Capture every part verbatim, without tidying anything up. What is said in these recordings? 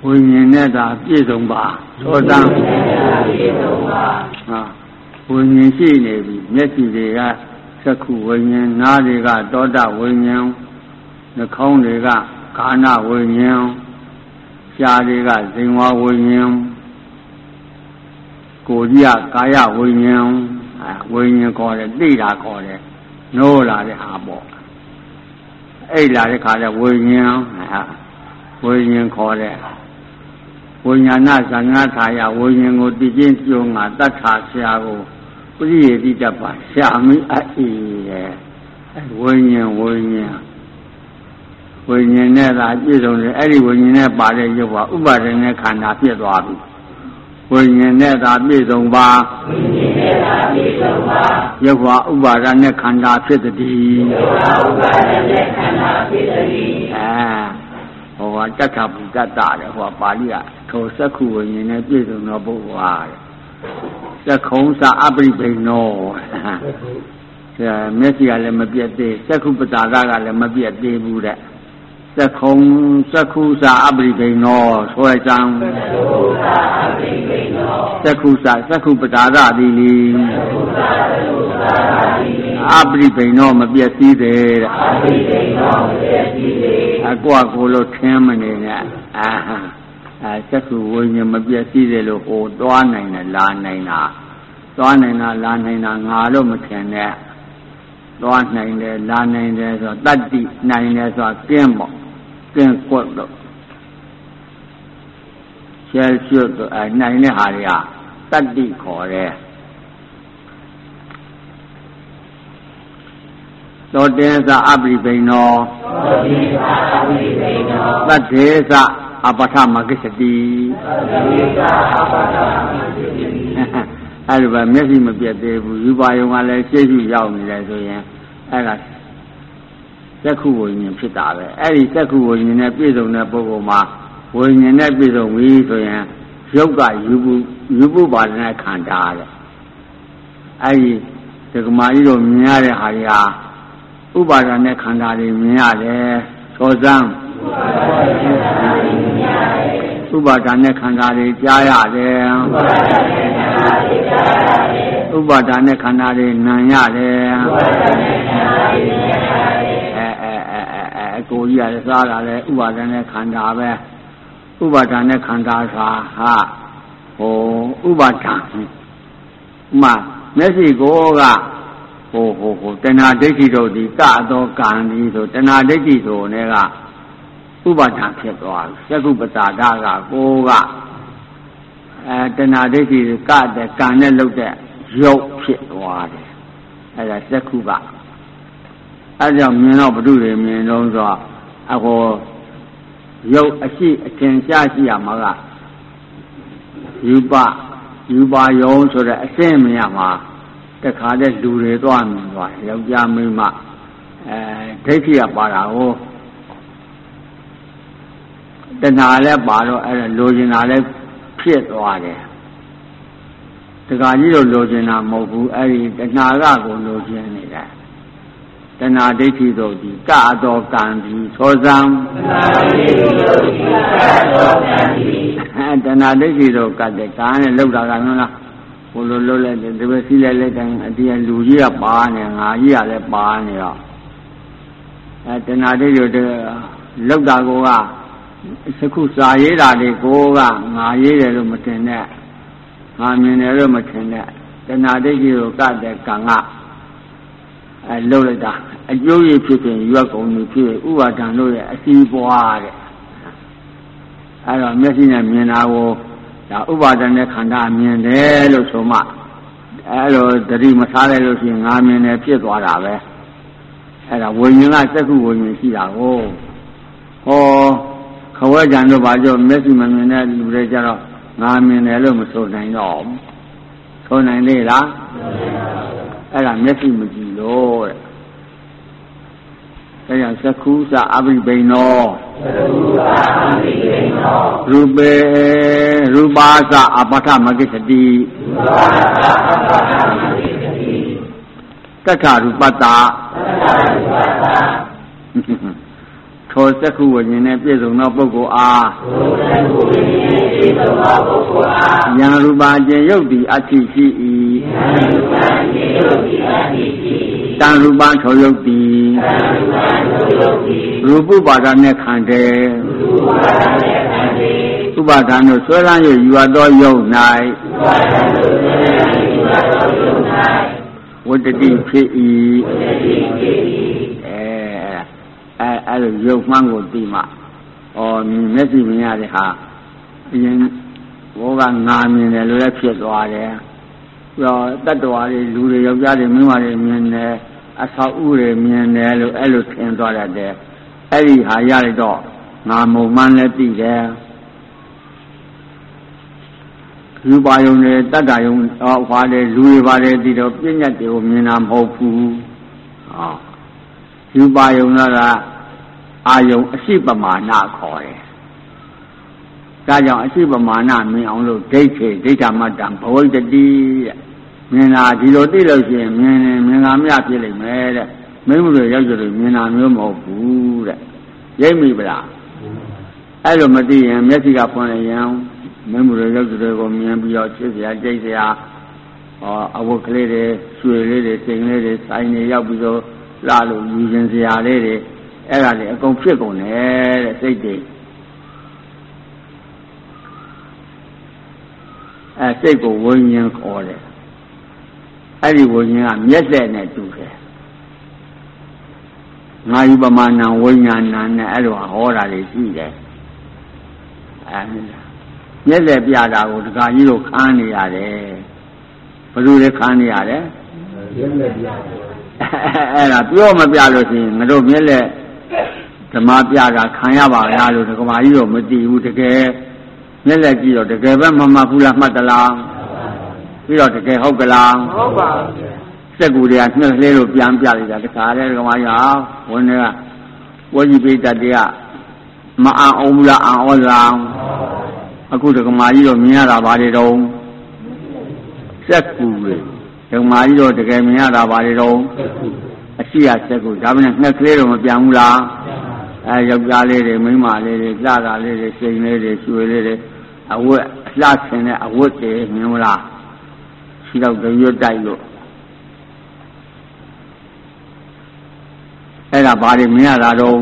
ဝိညာဉ်နဲ့သာပြည့်စုံပါသောတံပြည့်စုံပါဟာဝိညာဉ်ရှိနေပြီမျက်စိတွေကသက္ခုဝိညာဉ်နားတွေကသောတဝိညာဉ်နှာခေါင်းတွေကကာဏဝိညာဉ်ရှားတွေကဇိဝဝိညာဉ်ကိုယ်ကြီးကကာယဝိညာဉ်ဝိညာဉ်ခေါ်တယ်သိတာခေါ်တယ်နိုးလာတဲ့ဟာပေါ့အိတ်လာတဲ့ခါကျဝိညာဉ်ဟာဝိညာဉ်ခေါ်တယ်ဝိညာဏသံဃာထာယဝိညာဉ်ကိုတည်ခြင်းပြုံးကတတ်ထာဆရာကိုပရိယေတိတပါရှာမိအပ်၏ရဲ့ဝိညာဉ်ဝိညာဉ်ဝိညာဉ်နဲ့သာပြည့်စုံတယ်အဲ့ဒီဝိညာဉ်နဲ့ပါတဲ့ရုပ်ကဥပါဒณะခန္ဓာဖြစ်သွားပြီဝိညာဉ်နဲ့သာပြည့်စုံပါဝိညာဉ်နဲ့သာပြည့်စုံပါရုပ်ကဥပါဒณะခန္ဓာဖြစ်တည်းရုပ်ကဥပါဒณะခန္ဓာဖြစ်တည်းအဲဟောတတ္ထဗုဒ္ဓတာတဲ့ဟောပါဠိကထိုသက္ခုဝိညာဉ်နဲ့ပြည့်စုံသောပုဂ္ဂိုလ်ဟာသက္ခုံသအပရိပိနောဆရာမျက်စိကလည်းမပြတ်သေးသက္ခုပတာရကလည်းမပြတ်သေးဘူးတဲ့သက္ခုံသက္ခုသအပရိပိနောဆိုရကြံသက္ခုသသက္ခုပတာရသည်လေအပရိပိနောမပြတ်သေးတယ်တဲ့အပရိပိနောမပြတ်သေးတယ်အကွာကိုလို့ထင်းမနေနဲ့အာဟာအဲသက္ခုဝိညာဉ်မပြည့်စည်တယ်လို့ဟိုတွားနိုင်တယ်လာနိုင်တာတွားနိုင်တာလာနိုင်တာငါလို့မထင်နဲ့တွားနိုင်တယ်လာနိုင်တယ်ဆိုတော့တတ္တိနိုင်တယ်ဆိုတော့ကျင်းပေါ့ကျင်းကွက်လို့ရှယ်ရှုတော့အဲနိုင်တဲ့ဟာတွေကတတ္တိခေါ်တယ်သောတေသအပရိပိနောသောတေသအပရိပိနောသတ္ထေသအပထမဂ္ဂစတိအဲ့ဒီပဲမျက်စိမပြတ်သေးဘူးယူပါယုံကလည်းရှေ့ရှုရောက်နေတယ်ဆိုရင်အဲ့ဒါသက္ခုဝိညာဉ်ဖြစ်တာပဲအဲ့ဒီသက္ခုဝိညာဉ်နဲ့ပြည့်စုံတဲ့ပုဂ္ဂိုလ်မှာဝိညာဉ်နဲ့ပြည့်စုံပြီဆိုရင်ရုပ်ကယူပုယူပုပါဒနာခန္ဓာတဲ့အဲ့ဒီဒကမာကြီးတို့မြင်ရတဲ့ဟာတွေဟာဥပါဒနာခန္ဓာတွေမြင်ရတယ်သောဇံဥပါဒณะခန္ဓာတွေကြားရတယ်ဥပါဒณะခန္ဓာတွေနာရတယ်အဲအဲအဲအဲအကိုကြီးရတယ်စားတာလဲဥပါဒณะခန္ဓာပဲဥပါဒณะခန္ဓာသာဟာဟိုဥပါဒံမမျက်စိကိုကဟိုဟိုဟိုတဏှာဒိဋ္ဌိတို့ဒီကတော့ကံဒီဆိုတဏှာဒိဋ္ဌိဆိုနေကဥပါဒံဖြစ်သွားပြီသက္ခုပတာဒကကိုကအဲတဏှာဒိဋ္ဌိကတဲ့ကံနဲ့လုပ်တဲ့ရုပ်ဖြစ်သွားတယ်အဲဒါသက္ခုကအဲကြောင့်မြင်တော့ဘုဒ္ဓတွေမြင်တော့ဆိုအဟောရုပ်အရှိအထင်ရှားရှိရမှာကယူပယူပါယုံဆိုတဲ့အစင်းမြင်ရမှာတခါတည်းလူတွေသွားမြင်သွားယောက်ျားမိန်းမအဲဒိဋ္ဌိကပါတာဟောတဏှာလည်းပါတော့အဲ့ဒါလိုချင်တာလည်းဖြစ်သွားတယ်တခါကြီးတော့လိုချင်တာမဟုတ်ဘူးအဲ့ဒီတဏှာကကိုလိုချင်နေတယ်တဏှာဒိဋ္ဌိတို့ဒီကတော်ကံဒီသောဇံတဏှာဒိဋ္ဌိတို့ဒီကတော်ကံဒီအဲတဏှာဒိဋ္ဌိတို့ကတဲ့ကံနဲ့လောက်တာကနော်လားဘို့လိုလိုလိုက်တယ်ဒီပဲစီးလိုက်လိုက်တိုင်းအတီးလူကြီးကပါနေငါကြီးကလည်းပါနေတော့အဲတဏှာဒိဋ္ဌိတို့လောက်တာကိုကသက္ခုစာရေးတာတွေကိုကငါရေးတယ်လို့မထင်နဲ့ငါမြင်တယ်လို့မထင်နဲ့တဏှာဒိဋ္ဌိကိုကတဲ့ကံကအဲလှုပ်လိုက်တာအကျိုးရဖြစ်ရင်ရွက်ကုန်ပြီဖြစ်ဥပါဒံတို့ရဲ့အစီးပွားတဲ့အဲတော့မျက်စိနဲ့မြင်တာကိုဒါဥပါဒณะခန္ဓာမြင်တယ်လို့ဆိုမှအဲလိုတတိမထားလိုက်လို့ရှိရင်ငါမြင်တယ်ဖြစ်သွားတာပဲအဲဒါဝိညာဉ်ကသက္ခုဝိညာဉ်ရှိတာကိုဟောခဝဲကြံတို့ဘာကြောမျက်စိမမြင်တဲ့လူတွေကြတော့ငါမြင်တယ်လို့မဆိုနိုင်တော့ဘူးဆိုနိုင်လေလားအဲ့ဒါမျက်စိမကြည့်လို့တဲ့ဒါကြောင့်သက္ခုသအပရိပိနောသက္ခုသအပရိပိနောရူပေရူပါသအပဋ္ဌမဂ္ဂစတိရူပါသအပဋ္ဌမဂ္ဂစတိတထရူပတ္တတထရူပတ္တထိုစက္ခုဝိညာဉ်နဲ့ပြည့်စုံသောပုဂ္ဂိုလ်အားထိုစက္ခုဝိညာဉ်နဲ့ပြည့်စုံသောပုဂ္ဂိုလ်အားဉာဏ်ရူပါခြင်းယုတ်တိအတ္တိရှိ၏ဉာဏ်ရူပါခြင်းယုတ်တိအတ္တိရှိ၏တန်ရူပထိုယုတ်တိတန်ရူပထိုယုတ်တိရူပပါဒနဲ့ခန္ဓာရူပပါဒနဲ့ခန္ဓာဥပါဒံတို့ဆွဲလန်း၍ယူအပ်သောယုတ်၌ဥပါဒံတို့ဆွဲလန်း၍ယူအပ်သောယုတ်၌ဝတ္တတိဖြစ်၏ဝတ္တတိဖြစ်၏အဲအဲ့လိုရုပ်မှန်းကိုသိမှဩမျက်စိမြင်ရတဲ့ဟာအရင်ဘောကငါမြင်တယ်လို့လည်းဖြစ်သွားတယ်ပြီးတော့တတ္တဝါတွေလူတွေယောက်ျားတွေမိန်းမတွေမြင်တယ်အဆောက်အဦတွေမြင်တယ်လို့အဲ့လိုထင်သွားတတ်တယ်အဲ့ဒီဟာရလိုက်တော့ငါမုံမှန်းလည်းသိတယ်ယူပါယုံတွေတတ္တယုံဟောဟွာတယ်လူတွေပါတယ်ဒီတော့ပြဉ္ညာတွေကိုမြင်တာမဟုတ်ဘူးဟောယူပါယုံကအာယုံအရှိပမာဏခေါ်တယ်ဒါကြောင့်အရှိပမာဏမြင်အောင်လို့ဒိဋ္ဌိဒိဋ္ဌမတ္တံဘဝတ္တိတဲ့မြင်တာဒီလိုသိလို့ရှိရင်မြင်ရင်မြင်တာမြဖြစ်လိမ့်မယ်တဲ့မိမှုတွေရောက်ကြလို့မြင်တာမျိုးမဟုတ်ဘူးတဲ့ရိပ်မိပလားအဲ့လိုမသိရင်မျက်စိကဖွင့်လိုက်ရင်မိမှုတွေရောက်ကြလို့ကိုမြင်ပြီးတော့ချစ်စရာကြိတ်စရာဟောအဝတ်ကလေးတွေရွှေလေးတွေစိန်လေးတွေဆိုင်တွေရောက်ပြီးတော့လာလို့ယူခြင်းစရာလေးတွေအဲ့ဒါတွေအကုန်ဖြစ်ကုန်တယ်တဲ့စိတ်တွေအဲစိတ်ကိုဝိညာဉ်ခေါ်တယ်အဲ့ဒီဝိညာဉ်ကမျက်လက်နဲ့တူတယ်ငါယူပမာဏဝိညာဏနဲ့အဲ့လိုဟောတာတွေရှိတယ်အဲမျက်လက်ပြတာကိုဒကာကြီးတို့ခန်းနေရတယ်ဘယ်လိုလဲခန်းနေရတယ်မျက်လက်ပြအဲ့ဒါပြောမပြလို့ရှိရင်ငါတို့မျက်လက်ဓမ္မပြတာခံရပါလားလို့ဒကမာကြီးတော့မသိဘူးတကယ်မျက်လက်ကြည့်တော့တကယ်ပဲမမှတ်ဘူးလားမှတ်သလားပြီးတော့တကယ်ဟုတ်ကလားဟုတ်ပါဘူးစက်ကူတွေကနှက်လေးလို့ပြန်ပြလိုက်တာတခါတည်းဒကမာကြီးဟာဝင်တွေကဝေကြီးပိတ္တတရားမအံ့အောင်ဘူးလားအံ့ဩလားအခုဒကမာကြီးတော့မြင်ရတာဘာတွေတုံးစက်ကူတွေဒကမာကြီးတော့တကယ်မြင်ရတာဘာတွေတုံးအရှိရစက်ကူဒါပေမဲ့နှက်ကလေးတော့မပြန်ဘူးလားအဲယောက်ျားလေးတွေမိန်းမလေးတွေလှတာလေးတွေစိန်လေးတွေရွှေလေးတွေအဝတ်လှဆင်တဲ့အဝတ်တွေမြင်မလားရှိတော့ကြရွတ်တိုက်လို့အဲ့ဒါဘာတွေမြင်ရတာတော့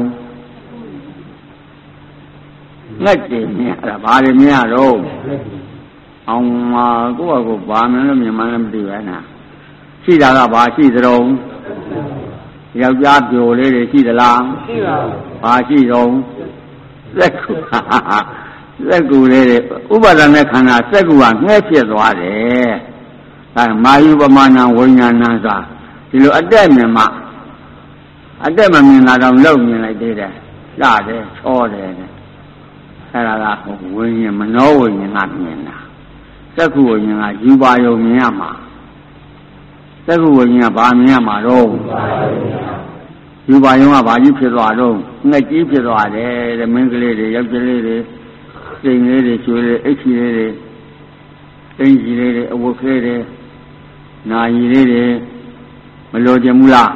ငှက်တွေမြင်ရတာဘာတွေမြင်ရတော့အောင်မှာကိုယ့်ဘာကိုဘာမှလည်းမြင်မှလည်းမသိပဲနာရှိတာကဘာရှိသတုံးယောက်ျားပြိုလေးတွေရှိသလားရှိပါဘူးဘာရှိတော့စက်ကူစက်ကူလေးတွေဥပါဒနဲ့ခန္ဓာစက်ကူကငှဲ့ဖြစ်သွားတယ်ဒါမာယုပမာဏဝိညာဏသာဒီလိုအတက်မြင်မှအတက်မမြင်လာတော့လောက်မြင်လိုက်သေးတယ်လှတယ်ချောတယ်အဲ့ဒါကဝိညာဉ်မနောဝိညာဉ်ကမြင်တာစက်ကူဝိညာဉ်ကယူပါယုံမြင်ရမှာစက္ခုဝိညာဉ်ကဘာမြင်ရမှာတော့ယူပါယုံကဘာကြီးဖြစ်သွားတော့ငှက်ကြီးဖြစ်သွားတယ်တဲ့မင်းကလေးတွေယောက်ျားလေးတွေစိန်လေးတွေကျွေးလေးအိတ်ကြီးလေးတွေအင်းကြီးလေးတွေအဝတ်ကလေးတွေနာရီလေးတွေမလိုချင်ဘူးလား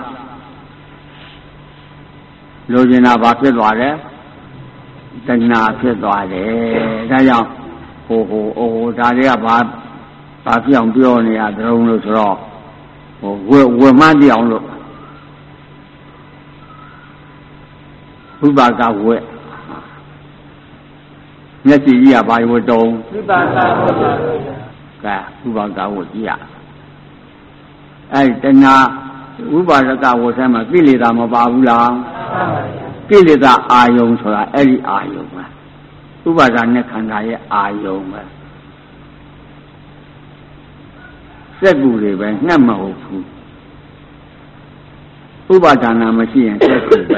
လိုချင်တာဘာဖြစ်သွားလဲတဏှာဖြစ်သွားတယ်ဒါကြောင့်ဟိုဟိုအိုဒါတွေကဘာဘာဖြစ်အောင်ပြောနေရသတုံးလို့ဆိုတော့ဟိုဝေဝေမှန်းသိအောင်လို့ဝိပါကဝေမျက်စိကြီးကဘာဝေတုံးဝိပါကဝေကဲဝိပါကဝေကြည့်ရအဲ့တဏှာဝိပါကဝေဆမ်းမှာကိလေသာမပါဘူးလားကိလေသာအာယုံဆိုတာအဲ့ဒီအာယုံပဲဥပါဒနဲ့ခန္ဓာရဲ့အာယုံပဲစက်ကူတွေပဲနှက်မဟုတ်ဘူးဥပါဒနာမရှိရင်စက်ကူပဲ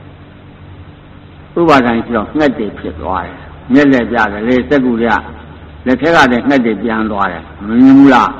ဥပါဒဏ်ရှိတော့ငှက်တွေဖြစ်သွားတယ်မျက်လက်ပြတယ်လေစက်ကူတွေကလက်ထက်ကလည်းငှက်တွေပြန်သွားတယ်မမြင်ဘူးလား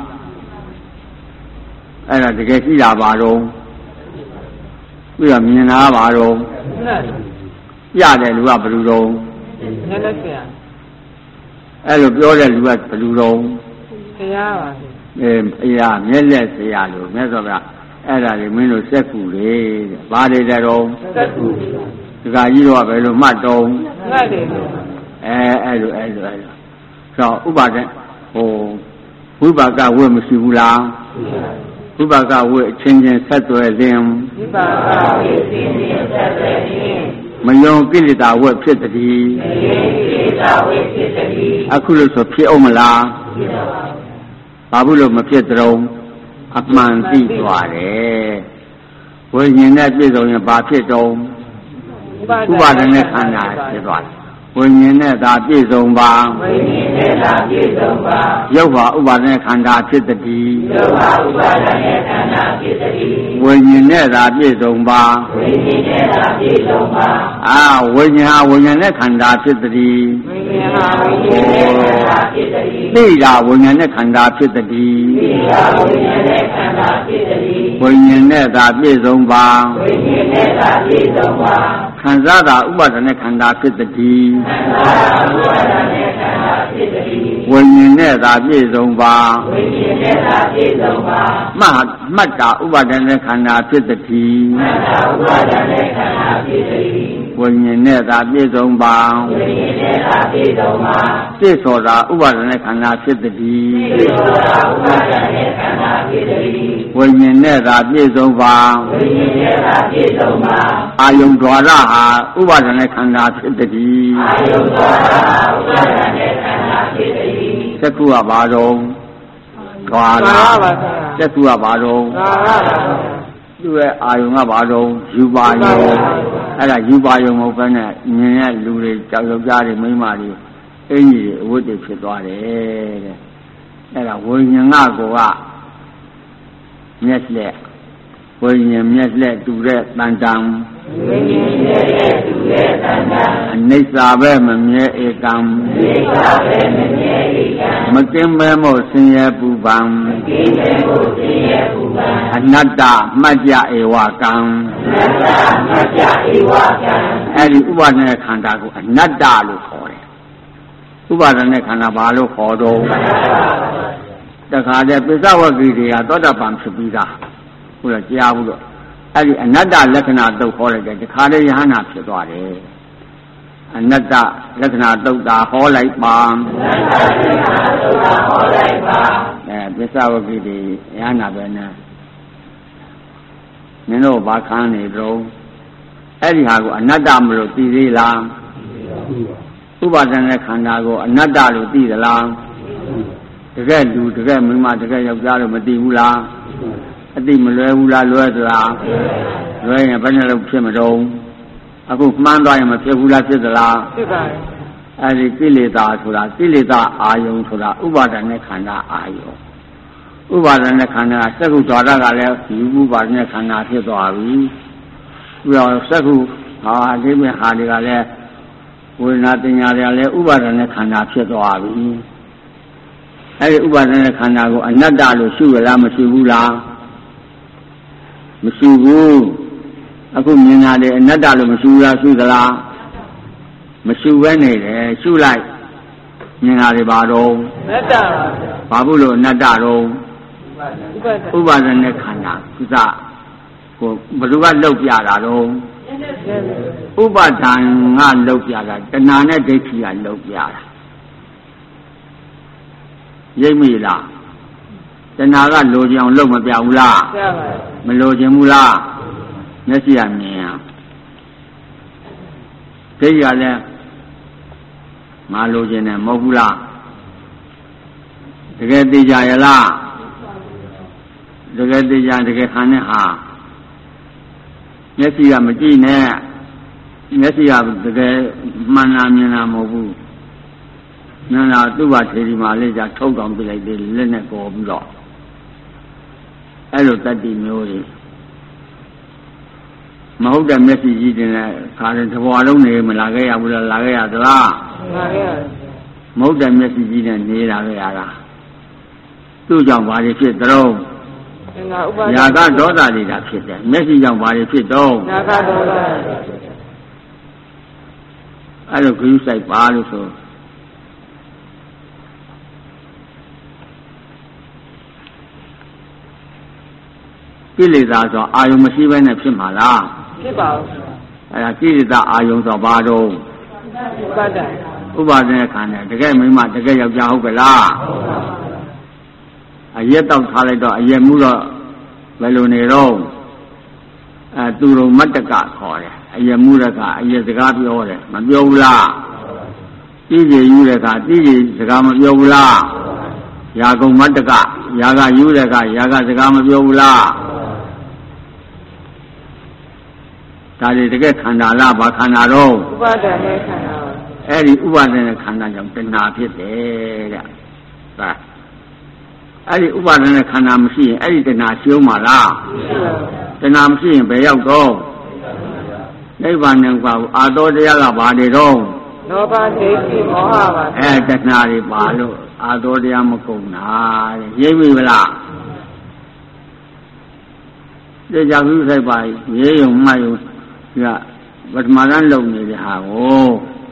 အဲ့ဒါတကယ်ရှိတာပါတော့ပြီးတော့မြင်တာပါတော့ပြတယ်လူကဘယ်လိုတော့မျက်လက်ဆရာအဲ့လိုပြောတဲ့လူကဘယ်လိုတော့ဆရာပါအဲဘုရားမျက်လက်ဆရာလို့မြတ်စွာဘုရားအဲ့ဒါတွေမင်းတို့စက်ကူလေတဲ့ဘာတွေတဲ့တော့စက်ကူကာကြီးတော့ပဲလို့မှတ်တော့မှတ်တယ်အဲအဲ့လိုအဲ့လိုအဲ့လိုဆိုဥပါဒံဟိုဝိပါကဝိမရှိဘူးလားဝိပါကဝိအချင်းချင်းဆက်သွယ်ခြင်းဝိပါကဝိအချင်းချင်းဆက်သွယ်ခြင်းမယုံကိလေသာဝိဖြစ်တည်းမယုံကိလေသာဝိဖြစ်တည်းအခုလို့ဆိုဖြစ်အောင်မလားဖြစ်ပါဘူးဘာဘူးလို့မဖြစ်တုံးအမှန်သိသွားတယ်ဝိညာဉ်နဲ့ပြည့်စုံရင်ဘာဖြစ်တုံးဥပါဒနဲ့ခန္ဓာဖြစ်သွားတယ်ဝိညာဉ်နဲ့သာပြည့်စုံပါဝိညာဉ်နဲ့သာပြည့်စုံပါရုပ်ဟာဥပါဒနဲ့ခန္ဓာဖြစ်တည်းရုပ်ဟာဥပါဒနဲ့ခန္ဓာဖြစ်တည်းဝိညာဉ်နဲ့သာပြည့်စုံပါဝိညာဉ်နဲ့သာပြည့်စုံပါအာဝိညာဉ်ဟာဝိညာဉ်နဲ့ခန္ဓာဖြစ်တည်းဝိညာဉ်ဟာဝိညာဉ်နဲ့ခန္ဓာဖြစ်တည်းသိတာဝိညာဉ်နဲ့ခန္ဓာဖြစ်တည်းသိတာဝိညာဉ်နဲ့ခန္ဓာဖြစ်တည်းဝိညာဉ်နဲ့သာပြည့်စုံပါဝိညာဉ်နဲ့သာပြည့်စုံပါခံစားတာဥပါဒနဲ့ခန္ဓာဖြစ်တည်းခံစားတာဥပါဒနဲ့ခန္ဓာဖြစ်တည်းဝိညာဉ်နဲ့သာပြည့်စုံပါဝိညာဉ်နဲ့သာပြည့်စုံပါမှတ်မှတ်တာဥပါဒနဲ့ခန္ဓာဖြစ်တည်းမှတ်တာဥပါဒနဲ့ခန္ဓာဖြစ်တည်းဝိညာဉ်နဲ့သာပြည့်စုံပါဝိညာဉ်နဲ့သာပြည့်စုံပါသိဆိုတာဥပါဒနဲ့ခန္ဓာဖြစ်တည်းသိဆိုတာဥပါဒနဲ့ခန္ဓာဖြစ်တည်းဝိညာဉ်နဲ့သာပြည့်စုံပါဝိညာဉ်နဲ့သာပြည့်စုံပါအာယုံ द्वार ဟာဥပါဒနဲ့ခန္ဓာဖြစ်တည်းအာယုံ द्वार ဟာဥပါဒနဲ့ခန္ဓာဖြစ်တည်းသက္ကုကဘာတော့ द्वार သက္ကုကဘာတော့ द्वार သူ့ရဲ့အာယုံကဘာတော့ယူပါယုံအဲ့ဒါယူပါယုံမဟုတ်ဘဲနဲ့မြင်တဲ့လူတွေကြောက်ရွံ့ကြတယ်မိန်းမတွေအင်းကြီးတွေအဝတ်တွေဖြစ်သွားတယ်တဲ့အဲ့ဒါဝိညာဉ်ကကိုကမျက်လက်ဝိညာဉ်မျက်လက်တူတဲ့တန်တန်ဝိညာဉ်မျက်လက်တူတဲ့တန်တန်အနိစ္စပဲမမြဲဧကံအနိစ္စပဲမမြဲဧကံမကင်းမဲမို့ဆင်းရဲပူပန်မကင်းမဲမို့ဆင်းရဲပူပန်အနတ္တမှတ်ကြဧဝကံအနတ္တမှတ်ကြဧဝကံအဲ့ဒီဥပါဒနဲ့ခန္ဓာကိုအနတ္တလို့ခေါ်တယ်ဥပါဒနဲ့ခန္ဓာဘာလို့ခေါ်တော့တခါတည်းပိဿဝဂ္ဂိတွေကသောတာပန်ဖြစ်ပြီးသားဟုတ်လားကြားဘူးလို့အဲ့ဒီအနတ္တလက္ခဏာတုတ်ခေါ်လိုက်တယ်တခါတည်းယဟနာဖြစ်သွားတယ်အနတ္တလက္ခဏာတုတ်တာဟောလိုက်ပါအနတ္တလက္ခဏာတုတ်တာဟောလိုက်ပါအဲပိဿဝဂ္ဂိတွေယဟနာပဲနဲ့မင်းတို့ဘာခံနေတော့အဲ့ဒီဟာကိုအနတ္တမလို့သိသေးလားဥပါဒနဲ့ခန္ဓာကိုအနတ္တလို့သိသလားတကယ်လူတကယ်မိန်းမတကယ်ယောက်ျားလို့မသိဘူးလားအသိမလွယ်ဘူးလားလွယ်သလားလွယ်ရင်ဘယ်နဲ့လို့ဖြစ်မတော့အခုမှန်းသွားရင်မဖြစ်ဘူးလားဖြစ်သလားဖြစ်ပါတယ်အဲဒီကိလေသာဆိုတာကိလေသာအာယုံဆိုတာဥပါဒနဲ့ခန္ဓာအာယုံဥပါဒနဲ့ခန္ဓာစက္ခုद्वारကလည်းယူဥပါဒနဲ့ခန္ဓာဖြစ်သွားပြီပြီးတော့စက္ခုဟာဒီမဲ့ဟာတွေကလည်းဝေဒနာတင်ညာတွေကလည်းဥပါဒနဲ့ခန္ဓာဖြစ်သွားပြီအဲဒီဥပါဒနဲ့ခန္ဓာကိုအနတ္တလို့ရှုရလားမရှုဘူးလားမရှိဘူးအခုမြင်တာလေအနတ္တလို့မရှုလားရှုသလားမရှုဘဲနေတယ်ရှုလိုက်မြင်တာတွေဘာတော့အနတ္တဘာဘူးလို့အနတ္တတော့ဥပါဒနဲ့ခန္ဓာကုသကိုဘယ်သူကလောက်ပြတာတော့ဥပါဒံကလောက်ပြတာတဏှာနဲ့ဒိဋ္ဌိကလောက်ပြတာရိပ်မိလားတဏှာကလိုချင်အောင်လုပ်မပြဘူးလားပြပါမလိုချင်ဘူးလားမျက်စိကမြင်ရဒိဋ္ဌိကလည်းမလိုချင်တယ်မဟုတ်ဘူးလားတကယ်သိကြရလားတကယ်သိကြတကယ်ခံနဲ့ဟာမျက်စိကမကြည့်နဲ့မျက်စိကတကယ်မှန်တာမြင်တာမဟုတ်ဘူးမြင်တာသူ့ဘာထေဒီမှာလေးကြထုတ်တောင်ပြလိုက်သေးလက်နဲ့ပေါ်ပြီးတော့အဲ့လိုတတ္တိမျိုးတွေမဟုတ်တဲ့မျက်စိကြီးတင်တဲ့ခါတဲ့တဘွားလုံးနေမလာခဲ့ရဘူးလားလာခဲ့ရသလားလာခဲ့ရမဟုတ်တဲ့မျက်စိကြီးနဲ့နေလာခဲ့ရတာသူ့ကြောင့်ဘာတွေဖြစ်တော့ညာကဒေါသတွေတာဖြစ်တယ်မျက်စိကြောင့်ဘာတွေဖြစ်တော့ညာကဒေါသအဲ့လိုခရုစိုက်ပါလို့ဆိုကိလေသာဆိုအာယုံမရှိဘဲနဲ့ဖြစ်မှာလားဖြစ်ပါဘူးအဲ့ဒါကိလေသာအာယုံဆိုဘာတော့ဥပါဒံဥပါဒณะခန္ဓာတကယ်မိမတကယ်ယောက်ျားဟုတ်ကလားအရက်တော့ထားလိုက်တော့အရက်မှုတော့ဘယ်လိုနေတော့အဲသူတော်မတ္တကခေါ်တယ်အရက်မှုတဲ့ကအရက်စကားပြောတယ်မပြောဘူးလားတိကျယူတဲ့ကတိကျစကားမပြောဘူးလားယာကုံမတ္တကယာကယူတဲ့ကယာကစကားမပြောဘူးလားဒါတွေတကယ်ခန္ဓာလားဘာခန္ဓာတော့ဥပါဒณะခန္ဓာအဲ့ဒီဥပါဒณะခန္ဓာကြောင့်တဏှာဖြစ်တယ်တဲ့ဟာအဲ့ဒီဥပါဒณะခန္ဓာမရှိရင်အဲ့ဒီတဏှာရှုံးမှာလားတဏှာမရှိရင်ဘယ်ရောက်တော့နိဗ္ဗာန်နဲ့ပါဘူးအာတောတရားကဘာတွေတော့လောဘဒိဋ္ဌိမောဟပါအဲတဏှာတွေပါလို့အာတောတရားမကုန်တာတဲ့ရိပ်ပြီမလားဒီကြောင့်ဥစ္စာပါရေယုံမှယုံကပထမတန်းလုံနေတဲ့ဟာကို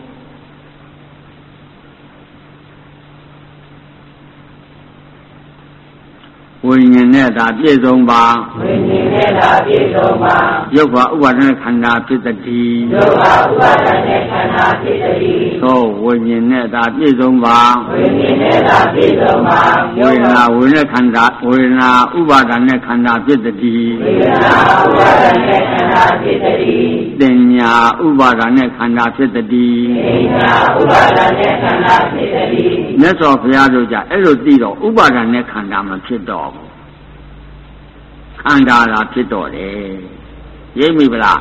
ဝိညာဉ်နဲ့သာပြည့်စုံပါဝိညာဉ်နဲ့သာပြည့်စုံပါယုတ်ကဥပါဒณะခန္ဓာဖြစ်တည်းယုတ်ကဥပါဒณะခန္ဓာဖြစ်တည်းသောဝိညာဉ်နဲ့သာပြည့်စုံပါဝိညာဉ်နဲ့သာပြည့်စုံပါဝေဒနာဝိညာဉ်ခန္ဓာဝေဒနာဥပါဒณะခန္ဓာဖြစ်တည်းဝေဒနာဥပါဒณะခန္ဓာဖြစ်တည်းတင်ညာဥပါဒณะခန္ဓာဖြစ်တည်းတင်ညာဥပါဒณะခန္ဓာဖြစ်တည်းမြတ်စွာဘုရားတို့ကြအဲ့လိုသိတော့ဥပါဒณะခန္ဓာမဖြစ်တော့ခန္ဓာလာဖြစ်တော့တယ်ရိပ်မိဗလား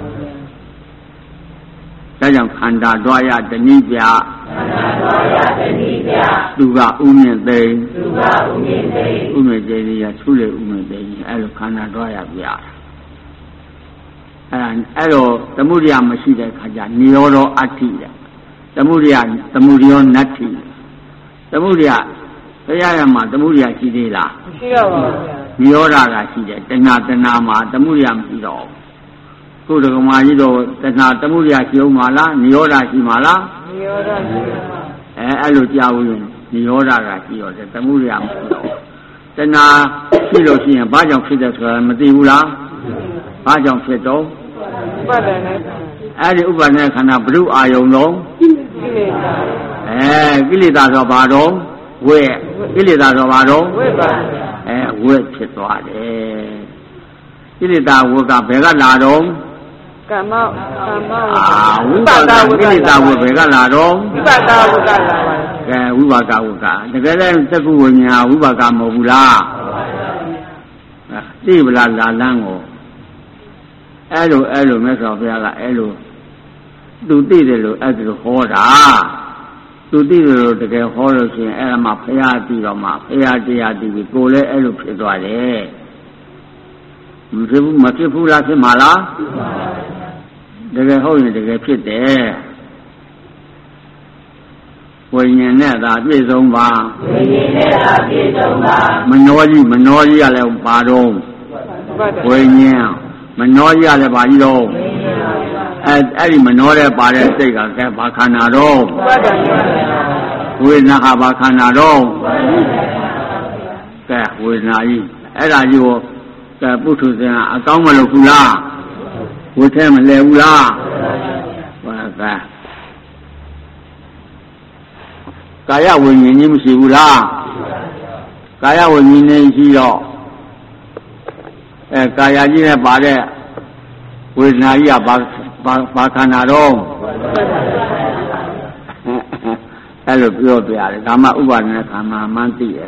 ဒါကြောင့်ခန္ဓာတွားရတဏိပြခန္ဓာတွားရတဏိပြသူကဥမြင့်သိမ်းသူကဥမြင့်သိမ်းဥမြင့်သိမ်းရသူ့လေဥမြင့်သိမ်းအဲ့လိုခန္ဓာတွားရပြအဲ့ဒါအဲ့တော့သမုဒယမရှိတဲ့ခါကျနိရောဓအဋ္ဌိတဲ့သမုဒယသမုဒယောနတ္ထိသမုဒယဘုရားရမှာသမုဒယရှိသေးလားမရှိတော့ပါဘူးနိရောဓကရှိတယ်တဏှာတဏှာမှာသမုဒယမရှိတော့ခုဒကမာကြီးတော့တဏှာသမုဒယရှိအောင်မလားနိရောဓရှိမလားနိရောဓရှိပါအဲအဲ့လိုကြားဘူးရင်နိရောဓကရှိတော့တယ်သမုဒယမရှိတော့တဏှာရှိလို့ရှိရင်ဘာကြောင့်ဖြစ်တယ်ဆိုတာမသိဘူးလားဘာကြောင့်ဖြစ်တော့ဥပါဒณะအဲ့ဒီဥပါဒณะခန္ဓာဘုရုအာယုံလုံးကိလေသာအဲကိလေသာဆိုဘာတော့ဝဲကိလေသာဆိုဘာတော့ဝဲပါအဲဝဲဖြစ်သွားတယ်ကိလေသာဝဲကဘယ်ကလာတော့ကမ္မကမ္မအာဝိပါကကိလေသာဝဲဘယ်ကလာတော့ဝိပါကဝဲကလာပါကဲဝိပါကဝဲကတကယ်လည်းသက္ကုဝိညာဝိပါကမဟုတ်ဘူးလားသိပလားလာလန်းကိုအဲ့လိုအဲ့လိုမြတ်စွာဘုရားကအဲ့လိုသူသိတယ်လို့အဲ့ဒါလိုဟောတာသူသိတယ်လို့တကယ်ဟောလို့ရှိရင်အဲ့ဒါမှဘုရားသိတော့မှဘုရားတရားသိပြီကိုယ်လည်းအဲ့လိုဖြစ်သွားတယ်မဖြစ်ဘူးမဖြစ်ဘူးလားဖြစ်မှာလားတကယ်ဟုတ်ရင်တကယ်ဖြစ်တယ်ဝိညာဉ်နဲ့သာပြည့်စုံပါဝိညာဉ်နဲ့သာပြည့်စုံပါမနောကြီးမနောကြီးကလည်းပါတော့ဝိညာဉ်မနောကြီးကလည်းပါကြီးတော့အဲအဲ့ဒီမနောတဲ့ပါတဲ့စိတ်ကကဲဘာခန္ဓာတော့ဝေဒနာဟာဘာခန္ဓာတော့ကဲဝေဒနာကြီးအဲ့ဒါကြီးကိုကဲပုထုဇဉ်ကအကောင်းမလုပ်ဘူးလားဝိထဲမလဲဘူးလားဘာကဲကာယဝိညာဉ်ကြီးမရှိဘူးလားကာယဝိညာဉ်နဲ့ရှိတော့အဲကာယကြီးနဲ့ပါတဲ့ဝေဒနာကြီးကဘာဘာခန္ဓာတော့အဲ့လိုပြောပြရတယ်ဒါမှဥပါဒณะခန္ဓာမှန်းသိရ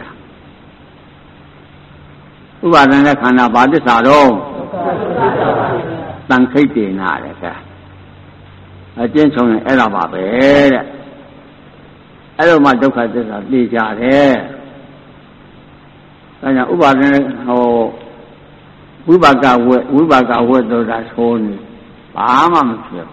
ဥပါဒณะခန္ဓာဘာသစ္စာတော့တန်ခိတ်တေနာတဲ့ကအကျဉ်းဆုံးရင်အဲ့ဒါပါပဲတဲ့အဲ့လိုမှဒုက္ခသစ္စာသိကြတယ်ဒါကြောင့်ဥပါဒณะဟိုဝိပါကဝဲဝိပါကဝဲတို့တာဆိုနေဘာမှမဖြစ်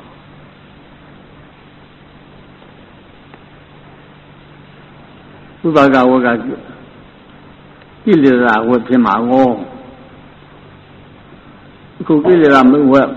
ဝိပါကဝဲကကိလေသာဝဲဖြစ်မှာကိုအခုကိလေသာမဝဲ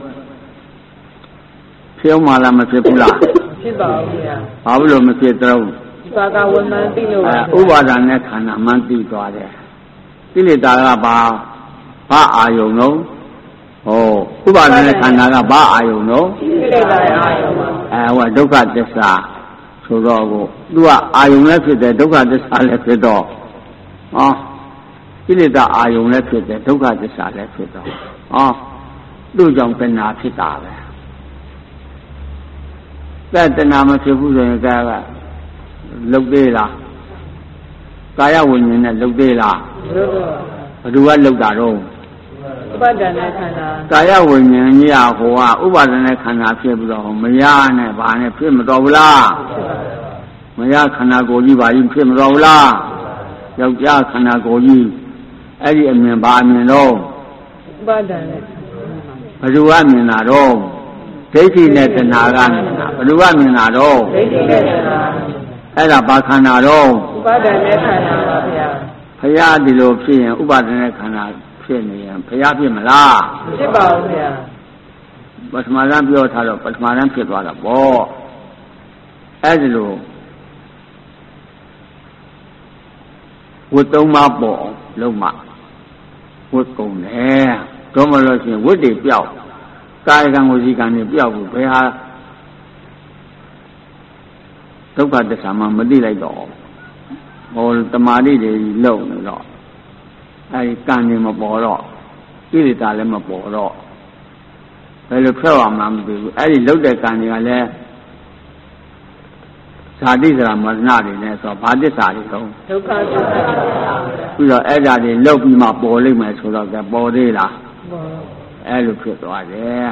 ဖြစ်မှလားမဖြစ်ဘူးလားဖြစ်ပါဘူးဗျာဘာလို့မဖြစ်တော့ဝိပါကဝဲမှန်သိလို့ဥပါဒณะခန္ဓာမှန်သိသွားတယ်ကိလေသာကဘာဘာအာယုံလုံးဟောဥပါဒณะခန္ဓာကဘာအာယုံတော့ကိလေသာအာယုံပါအဲဟောဒုက္ခသစ္စာဆိုတော့ကိုသူကအာယုံလည်းဖြစ်တယ်ဒုက္ခသစ္စာလည်းဖြစ်တော့ဟောကိလေသာအာယုံလည်းဖြစ်တယ်ဒုက္ခသစ္စာလည်းဖြစ်တော့ဟောသူ့ကြောင့်တဏှာဖြစ်တာပဲတဲ့တဏှာမဖြစ်ဘူးဆိုရင်ကာကလုတ်သေးလားကာယဝိညာဉ်နဲ့လုတ်သေးလားဘယ်သူကလုတ်တာတော့ဥပါဒณะခန္ဓာကာယဝိညာဉ်ကြီးอ่ะဟိုကဥပါဒณะခန္ဓာဖြစ်ပြီးတော့မရနဲ့ဘာနဲ့ဖြစ်မတော်ဘူးလားမရခန္ဓာကိုယ်ကြီးဘာကြီးဖြစ်မတော်ဘူးလားယောက်ျားခန္ဓာကိုယ်ကြီးအဲ့ဒီအမြင်ဘာအမြင်တော့ဥပါဒณะဘယ်သူကမြင်တာတော့ဒိဋ္ဌိနဲ့တဏှာကမြင်တာဘယ်သူကမြင်တာတော့ဒိဋ္ဌိနဲ့တဏှာအဲ့ဒါဘာခန္ဓာတော့ဥပါဒณะခန္ဓာပါဗျာဘုရားဒီလိုဖြစ်ရင်ဥပါဒณะခန္ဓာဖြစ်နေရင်ဘုရားဖြစ်မလားဖြစ်ပါဘူးဗျာပထမရန်ပြောထားတော့ပထမရန်ဖြစ်သွားတာပေါ့အဲ့ဒီလိုဝတ်သုံးပါးပေါ့လုံးမဝတ်ကုန်တယ်တော့မလို့ရှိရင်ဝတ်တွေပြောက်ကာယကံဝစီကံတွေပြောက်ဘူးဘယ်ဟာဒုက္ခသစ္စာမှမသိလိုက်တော့ဟောတမာတိတွေလုံနေတော့အဲဒီကံတွေမပေါ်တော့ကိလေသာလည်းမပေါ်တော့ဘယ်လိုဖြောက်အောင်မှမသိဘူးအဲဒီလုတ်တဲ့ကံတွေကလည်းဇာတိစရာမရဏတွေနဲ့ဆိုဘာသစ္စာတွေတော့ဒုက္ခသစ္စာပြီးတော့အဲ့ဒါတွေလုတ်ပြီးမှပေါ်လိမ့်မယ်ဆိုတော့ကပေါ်သေးလားအဲ့လိုဖြစ်သွားတယ်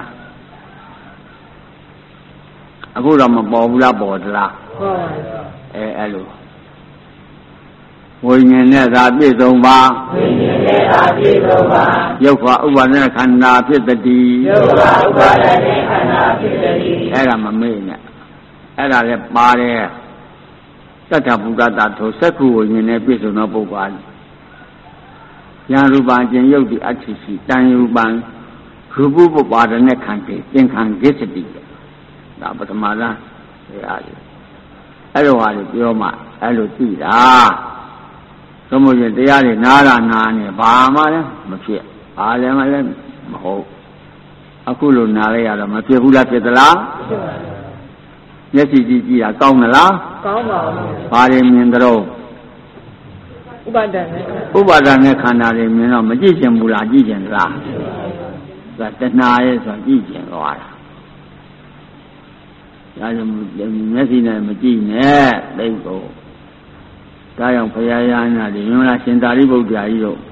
အခုတော့မပေါ်ဘူးလားပေါ်သလားပေါ်ပါအဲအဲ့လိုဝိညာဉ်နဲ့သာပြည့်စုံပါဝိညာဉ်နဲ့သာပြည့်စုံပါယုတ်ခါဥပါဒณะခန္ဓာဖြစ်တည်းယုတ်ခါဥပါဒณะခန္ဓာဖြစ်တည်းအဲ့ဒါမမေ့နဲ့အဲ့ဒါလည်းပါတယ်တတ္ထဗုဒ္ဓတာထိုစက္ခုဝိညာဉ်နဲ့ပြည့်စုံသောပုဂ္ဂိုလ်ဉာဏ်ရူပံကျင်ယုတ်တိအဋ္ဌိရှိတန်ရူပံရူပပပါဒณะခန္တေသင်္ခံဂစ္စတိဒါပထမလားတရားကြီးအဲ့လိုဟာတွေပြောမှအဲ့လိုသိတာသို့မဟုတ်ရင်တရားတွေနားတာနားနေဘာမှလည်းမဖြစ်ဘာလည်းမလည်းမဟုတ်အခုလိုနားလိုက်ရတော့မဖြစ်ဘူးလားဖြစ်သလားဖြစ်ပါဘူးမျက်စိကြည့်ကြည့်တာကောင်းသလားကောင်းပါဘူးဘာတွေမြင်ကြတော့ဥပါဒณะဥပါဒณะခန္ဓာတွေမြင်တော့မကြည့်ချင်ဘူးလားကြည့်ချင်သလားဒါတဏှာရဲ့ဆိုကြည့်ချင်သွားတာဒါကြောင့်မျက်စိနဲ့မကြည့်နဲ့သိကိုဒါကြောင့်ဘုရားရဟန်းတွေမြင်လားရှင်သာရိပုတ္တရာကြီးတို့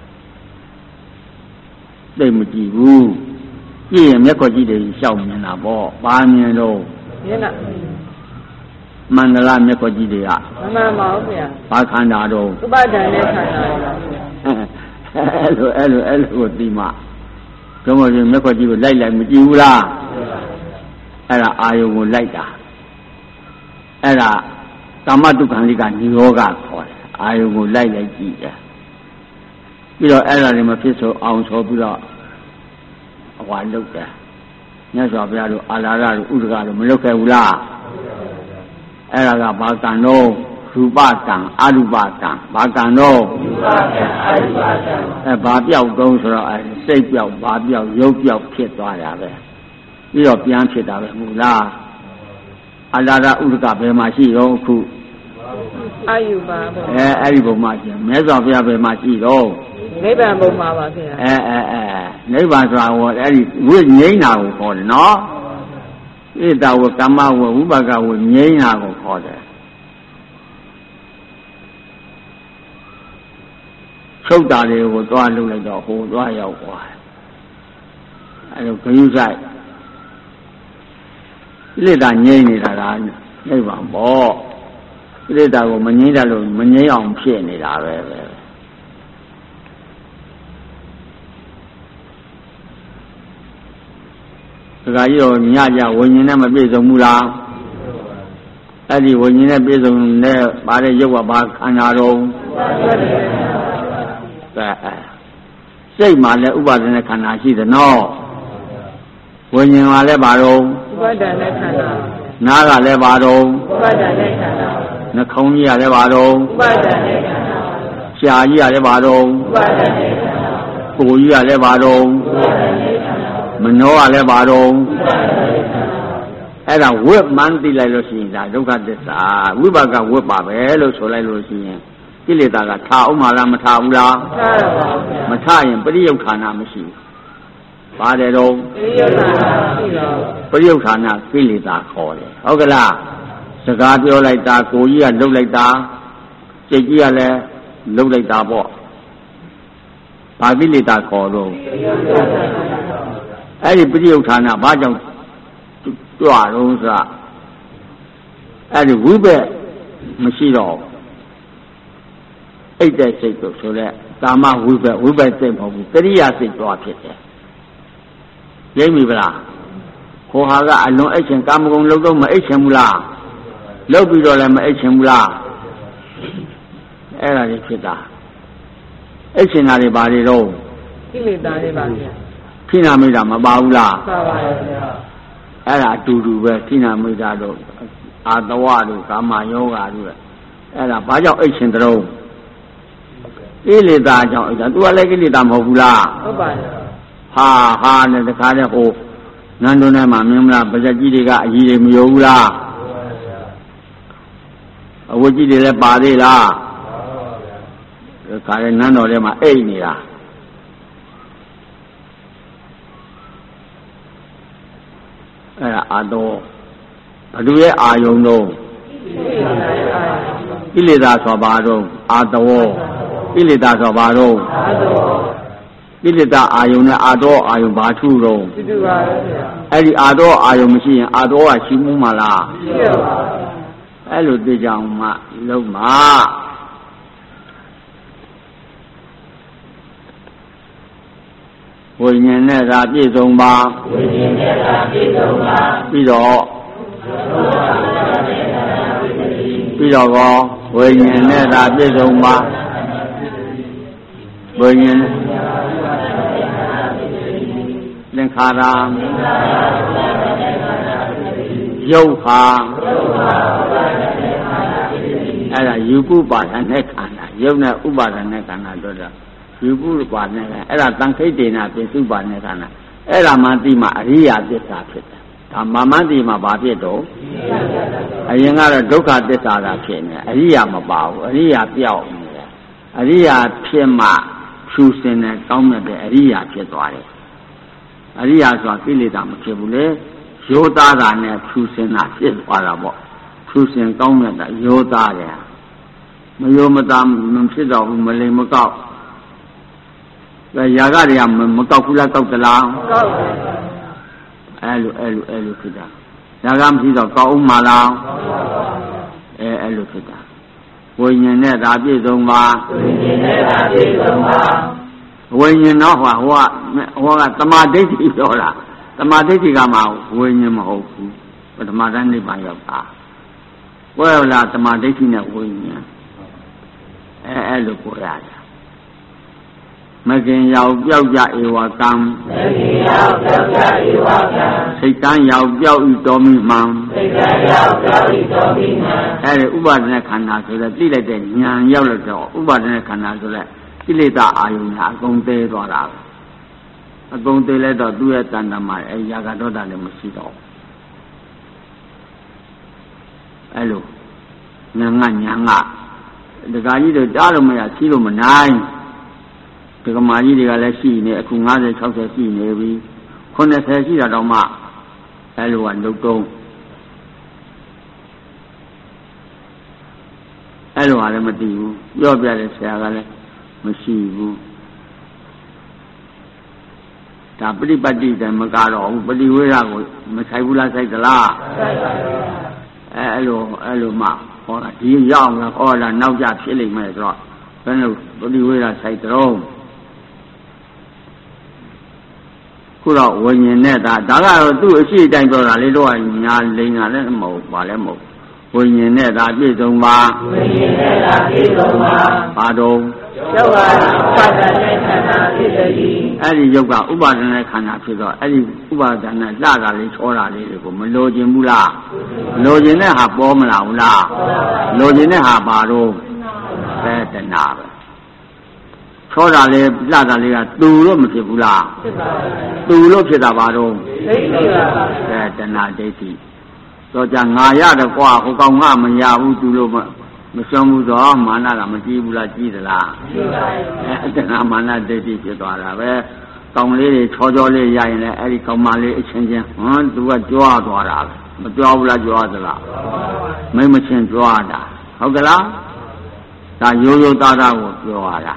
သိမကြည့်ဘူးကြည့်ရင်မျက်ခွက်ကြည့်တယ်ရှောက်မြင်တာပေါ့ဘာမြင်တော့မြင်တာမန္တလာမျက်ခွက်ကြည့်တွေကမမှန်ပါဘူးဗျာဘာခန္ဓာတော့ဥပါဒณะခန္ဓာပါအဲ့လိုအဲ့လိုအဲ့လိုကိုသိမှတော့မှမျက်ခွက်ကြည့်ကိုလိုက်လိုက်မကြည့်ဘူးလားအဲ့ဒါအာယုံကိုလိုက်တာအဲ့ဒါကာမတုခံလိကនិရောဓခေါ်တယ်အာယုံကိုလိုက်လိုက်ကြည့်တယ်ပြီးတော့အဲ့ဒါတွေမဖြစ်ဆိုအောင်ဆိုပြီးတော့အဝါလုတ်တယ်မြတ်စွာဘုရားတို့အာလာရတို့ဥဒကတို့မလုတ်ခဲ့ဘူးလားအဲ့ဒါကဘာကံတော့ရူပကံအရူပကံဘာကံတော့ရူပကံအရူပကံအဲဘာပြောက်တုံးဆိုတော့အဲစိတ်ပြောက်ဘာပြောက်ရုပ်ပြောက်ဖြစ်သွားတာပဲပြီးတော့ပြန်ဖြစ်တာပဲမဟုတ်လားအလာရဥဒကဘယ်မှာရှိတော့အခုအာယုပါဘုရားအဲအဲ့ဒီဘုံမှာရှိမြတ်စွာဘုရားဘယ်မှာရှိတော့နိဗ္ဗာန်ဘုံမှာပါခင်ဗျာအဲအဲအဲနိဗ္ဗာန်ဆိုတာဟောအဲ့ဒီဝိငိမ့်တာကိုခေါ်တယ်နော်ဣတဝကမ္မဝဝိပါကဝငိမ့်တာကိုခေါ်တယ်ချုပ်တာတွေကိုသွားလုပ်လိုက်တော့ဟိုသွားရောက်သွားအဲလိုခရုဆိုင်ဣလိတာငိမ့်နေတာကနိဗ္ဗာန်ပေါ့ဣလိတာကိုမငိမ့်တတ်လို့မငိမ့်အောင်ဖြစ်နေတာပဲပဲဒကာကြီးတော့ညကြဝိညာဉ်နဲ့မပြည့်စုံဘူးလားအဲ့ဒီဝိညာဉ်နဲ့ပြည့်စုံတဲ့ပါတဲ့ရုပ်ကဘာခန္ဓာတော့အဲစိတ်မှာလည်းဥပါဒณะခန္ဓာရှိတယ်နော်ဝိညာဉ်ကလည်းဘာတော့ဥပါဒณะခန္ဓာနားကလည်းဘာတော့ဥပါဒณะခန္ဓာနှာခေါင်းကြီးကလည်းဘာတော့ဥပါဒณะခန္ဓာရှားကြီးကလည်းဘာတော့ဥပါဒณะခန္ဓာကိုယ်ကြီးကလည်းဘာတော့ဥပါဒณะခန္ဓာမနှောကလည်းပါတော့အဲ့ဒါဝိမှန်သိလိုက်လို့ရှိရင်ဒါဒုက္ခသစ္စာဝိပါကဝိပါပဲလို့ဆိုလိုက်လို့ရှိရင်ကိလေသာကထားအောင်မလားမထားဘူးလားထားပါဘူးမထားရင်ပရိယုဌာဏမရှိဘူးပါတယ်တော့ပရိယုဌာဏကိလေသာခေါ်တယ်ဟုတ်ကလားစကားပြောလိုက်တာကိုကြီးကလှုပ်လိုက်တာစိတ်ကြီးကလည်းလှုပ်လိုက်တာပေါ့ဘာကိလေသာခေါ်တော့အဲ့ဒီပရိယုဌာဏဘာကြောင့်တွားတော့ဆိုတာအဲ့ဒီဝိဘက်မရှိတော့အိတ်တဲ့စိတ်ကိုဆိုတဲ့ကာမဝိဘက်ဝိဘက်စိတ်မဟုတ်ဘူးတရိယာစိတ်တွားဖြစ်တယ်ရိပ်မိဗလားဟိုဟာကအလွန်အိတ်ချင်ကာမဂုဏ်လုံးတော့မအိတ်ချင်ဘူးလားလုပ်ပြီးတော့လည်းမအိတ်ချင်ဘူးလားအဲ့ဒါကြီးဖြစ်တာအိတ်ချင်တာတွေဘာတွေတော့ကိလေသာတွေပါဗျာခိနာမိတာမပါဘူးလားပါပါဗျာအဲ့ဒါအတူတူပဲခိနာမိတာတို့အာတဝတို့ကာမယောဂတို့အဲ့ဒါဘာကြောင့်အိတ်ချင်တုံးကိလေသာကြောင့်အိတ်တာ तू ကလည်းကိလေသာမဟုတ်ဘူးလားဟုတ်ပါဗျာဟာဟာနဲ့တခါတည်းဟိုနန်းတွန်းထဲမှာမြင်မလားပါဇက်ကြီးတွေကအကြီးတွေမယိုဘူးလားအဝတ်ကြီးတွေလည်းပါသေးလားတခါတည်းနန်းတော်ထဲမှာအိတ်နေတာအဲ့ဒါအာတော်ဘသူရဲ့အာယုံတော့ကိလေသာဆိုပါတော့အာတော်ကိလေသာဆိုပါတော့အာတော်ကိလေသာအာယုံနဲ့အာတော်အာယုံဘာထူတော့ရှိတူပါရဲ့ဗျာအဲ့ဒီအာတော်အာယုံမရှိရင်အာတော်ကရှိမှုမလားရှိပါပါအဲ့လိုသိကြအောင်မှလုံးမှာဝိညာဉ်နဲ့သာပြည့်စုံပါဝိညာဉ်နဲ့သာပြည့်စုံပါပြီးတော့ပြီးတော့ကောဝိညာဉ်နဲ့သာပြည့်စုံပါဝိညာဉ်သင်္ခါရယုတ်ခါအဲ့ဒါယူပုပါဒနဲ့ခန္ဓာယုတ်နဲ့ဥပါဒနဲ့ခန္ဓာတို့တော့ယူပုပါဒနဲ့အဲ့ဒါသံခိတ်တေနာပိစုပါဒနဲ့ခန္ဓာအဲ့ဒါမှသိမှအရိယာသစ္စာဖြစ်တယ်ဒါမှမှသိမှဘာဖြစ်တော့အရင်ကတော့ဒုက္ခသစ္စာသာဖြစ်နေအရိယာမပါဘူးအရိယာပြောက်နေတယ်အရိယာဖြစ်မှဖြူစင်တဲ့ကောင်းမြတ်တဲ့အရိယာဖြစ်သွားတယ်အရိယာဆိုတာကိလေသာမဖြစ်ဘူးလေယောသားတာနဲ့ဖြူစင်တာဖြစ်သွားတာပေါ့ဖြူစင်ကောင်းမြတ်တာယောသားတယ်မယောမသားမဖြစ်တော့ဘူးမလိမ်မကောက်ဒါຢာကတွေကမကောက်ဘူးလားကောက်သလားကောက်တယ်အဲ့လိုအဲ့လိုအဲ့လိုဖြစ်တာຢာကမရှိတော့ကောက်ဦးမလားအဲအဲ့လိုဖြစ်တာဝိညာဉ်နဲ့သာပြည့်စုံပါဝိညာဉ်နဲ့သာပြည့်စုံပါဝိညာဉ်တော့ဟိုဟိုကဟိုကတမာဒိဋ္ဌိပြောတာတမာဒိဋ္ဌိကမှဝိညာဉ်မဟုတ်ဘူးပထမတန်းနိဗ္ဗာန်ရောက်တာဘယ်လားတမာဒိဋ္ဌိနဲ့ဝိညာဉ်အဲအဲ့လိုကိုရတယ်မကင်ရောက်ပြောက်ကြဧဝကံမကင်ရောက်ပြောက်ကြဧဝကံစိတ်တန်းရောက်ပြောက်ဤတော်မိမှန်စိတ်တန်းရောက်ပြောက်ဤတော်မိမှန်အဲ့ဒီဥပါဒณะခန္ဓာဆိုတဲ့သိလိုက်တဲ့ဉာဏ်ရောက်လို့တော့ဥပါဒณะခန္ဓာဆိုတဲ့ကိလေသာအာယုန်ကအကုန်သေးသွားတာအကုန်သေးလဲတော့သူ့ရဲ့တဏ္ဍာမှာအဲရာဂဒေါသလည်းမရှိတော့အဲ့လိုညာငါညာငါဒကာကြီးတို့ကြားလို့မရရှိလို့မနိုင်ဒကမာကြီးတွေကလည်းရှိနေအခု၅၀ ၆၀ရှိနေပြီခုနှစ်ဆယ်ရှိတာတော့မှအဲ့လိုကလုတ်တုံးအဲ့လိုဟာလည်းမသိဘူးပြောပြတဲ့ဆရာကလည်းမရှိဘူးဒါပฏิပတ်တိတည်းမကတော့ဘူးပฏิဝေဒကိုမဆိုင်ဘူးလားဆိုင်သလားဆိုင်ပါဘူးအဲအဲ့လိုအဲ့လိုမှဟောတာဒီရောက်လာဟောလာနောက်ကြဖြစ်လိမ့်မယ်ဆိုတော့ဘယ်လိုပฏิဝေဒဆိုင်တော့ခုတော့ဝိညာဉ်နဲ့ဒါဒါကတော့သူ့အရှိတိုင်းပြောတာလေတော့ညာလိန်တာလည်းမဟုတ်ပါလည်းမဟုတ်ဝိညာဉ်နဲ့ဒါပြည့်စုံပါဝိညာဉ်နဲ့သာပြည့်စုံပါဘာတော့ယောဂဥပါဒณะခန္ဓာဖြစ်သည်အဲ့ဒီယောဂဥပါဒณะခန္ဓာဖြစ်တော့အဲ့ဒီဥပါဒณะလှတာလေးချောတာလေးတွေကိုမလိုချင်ဘူးလားလိုချင်တဲ့ဟာပေါ်မလာဘူးလားလိုချင်တဲ့ဟာဘာတော့ပဲတဏှာပဲဖြချောတာလေလှတာလေးကသူလို့မဖြစ်ဘူးလားဖြစ်ပါဘူးသူလို့ဖြစ်တာပါတော့ဒိဋ္ဌိပါအဲတဏှာဒိဋ္ဌိတော့じゃငါရတယ်ကွာဟိုကောင်ငါမရဘူးသူလို့မစွမ်းဘူးတော့မာနကမကြည့်ဘူးလားကြည့်သလားကြည့်ပါဘူးအဲတဏှာမာနဒိဋ္ဌိဖြစ်သွားတာပဲကောင်လေးတွေချောချောလေးရရင်လည်းအဲ့ဒီကောင်မလေးအချင်းချင်းဟမ်သူကကြွားသွားတာပဲမကြွားဘူးလားကြွားသလားမိမချင်းကြွားတာဟုတ်ကလားဒါရိုးရိုးသားသားကိုပြောရတာ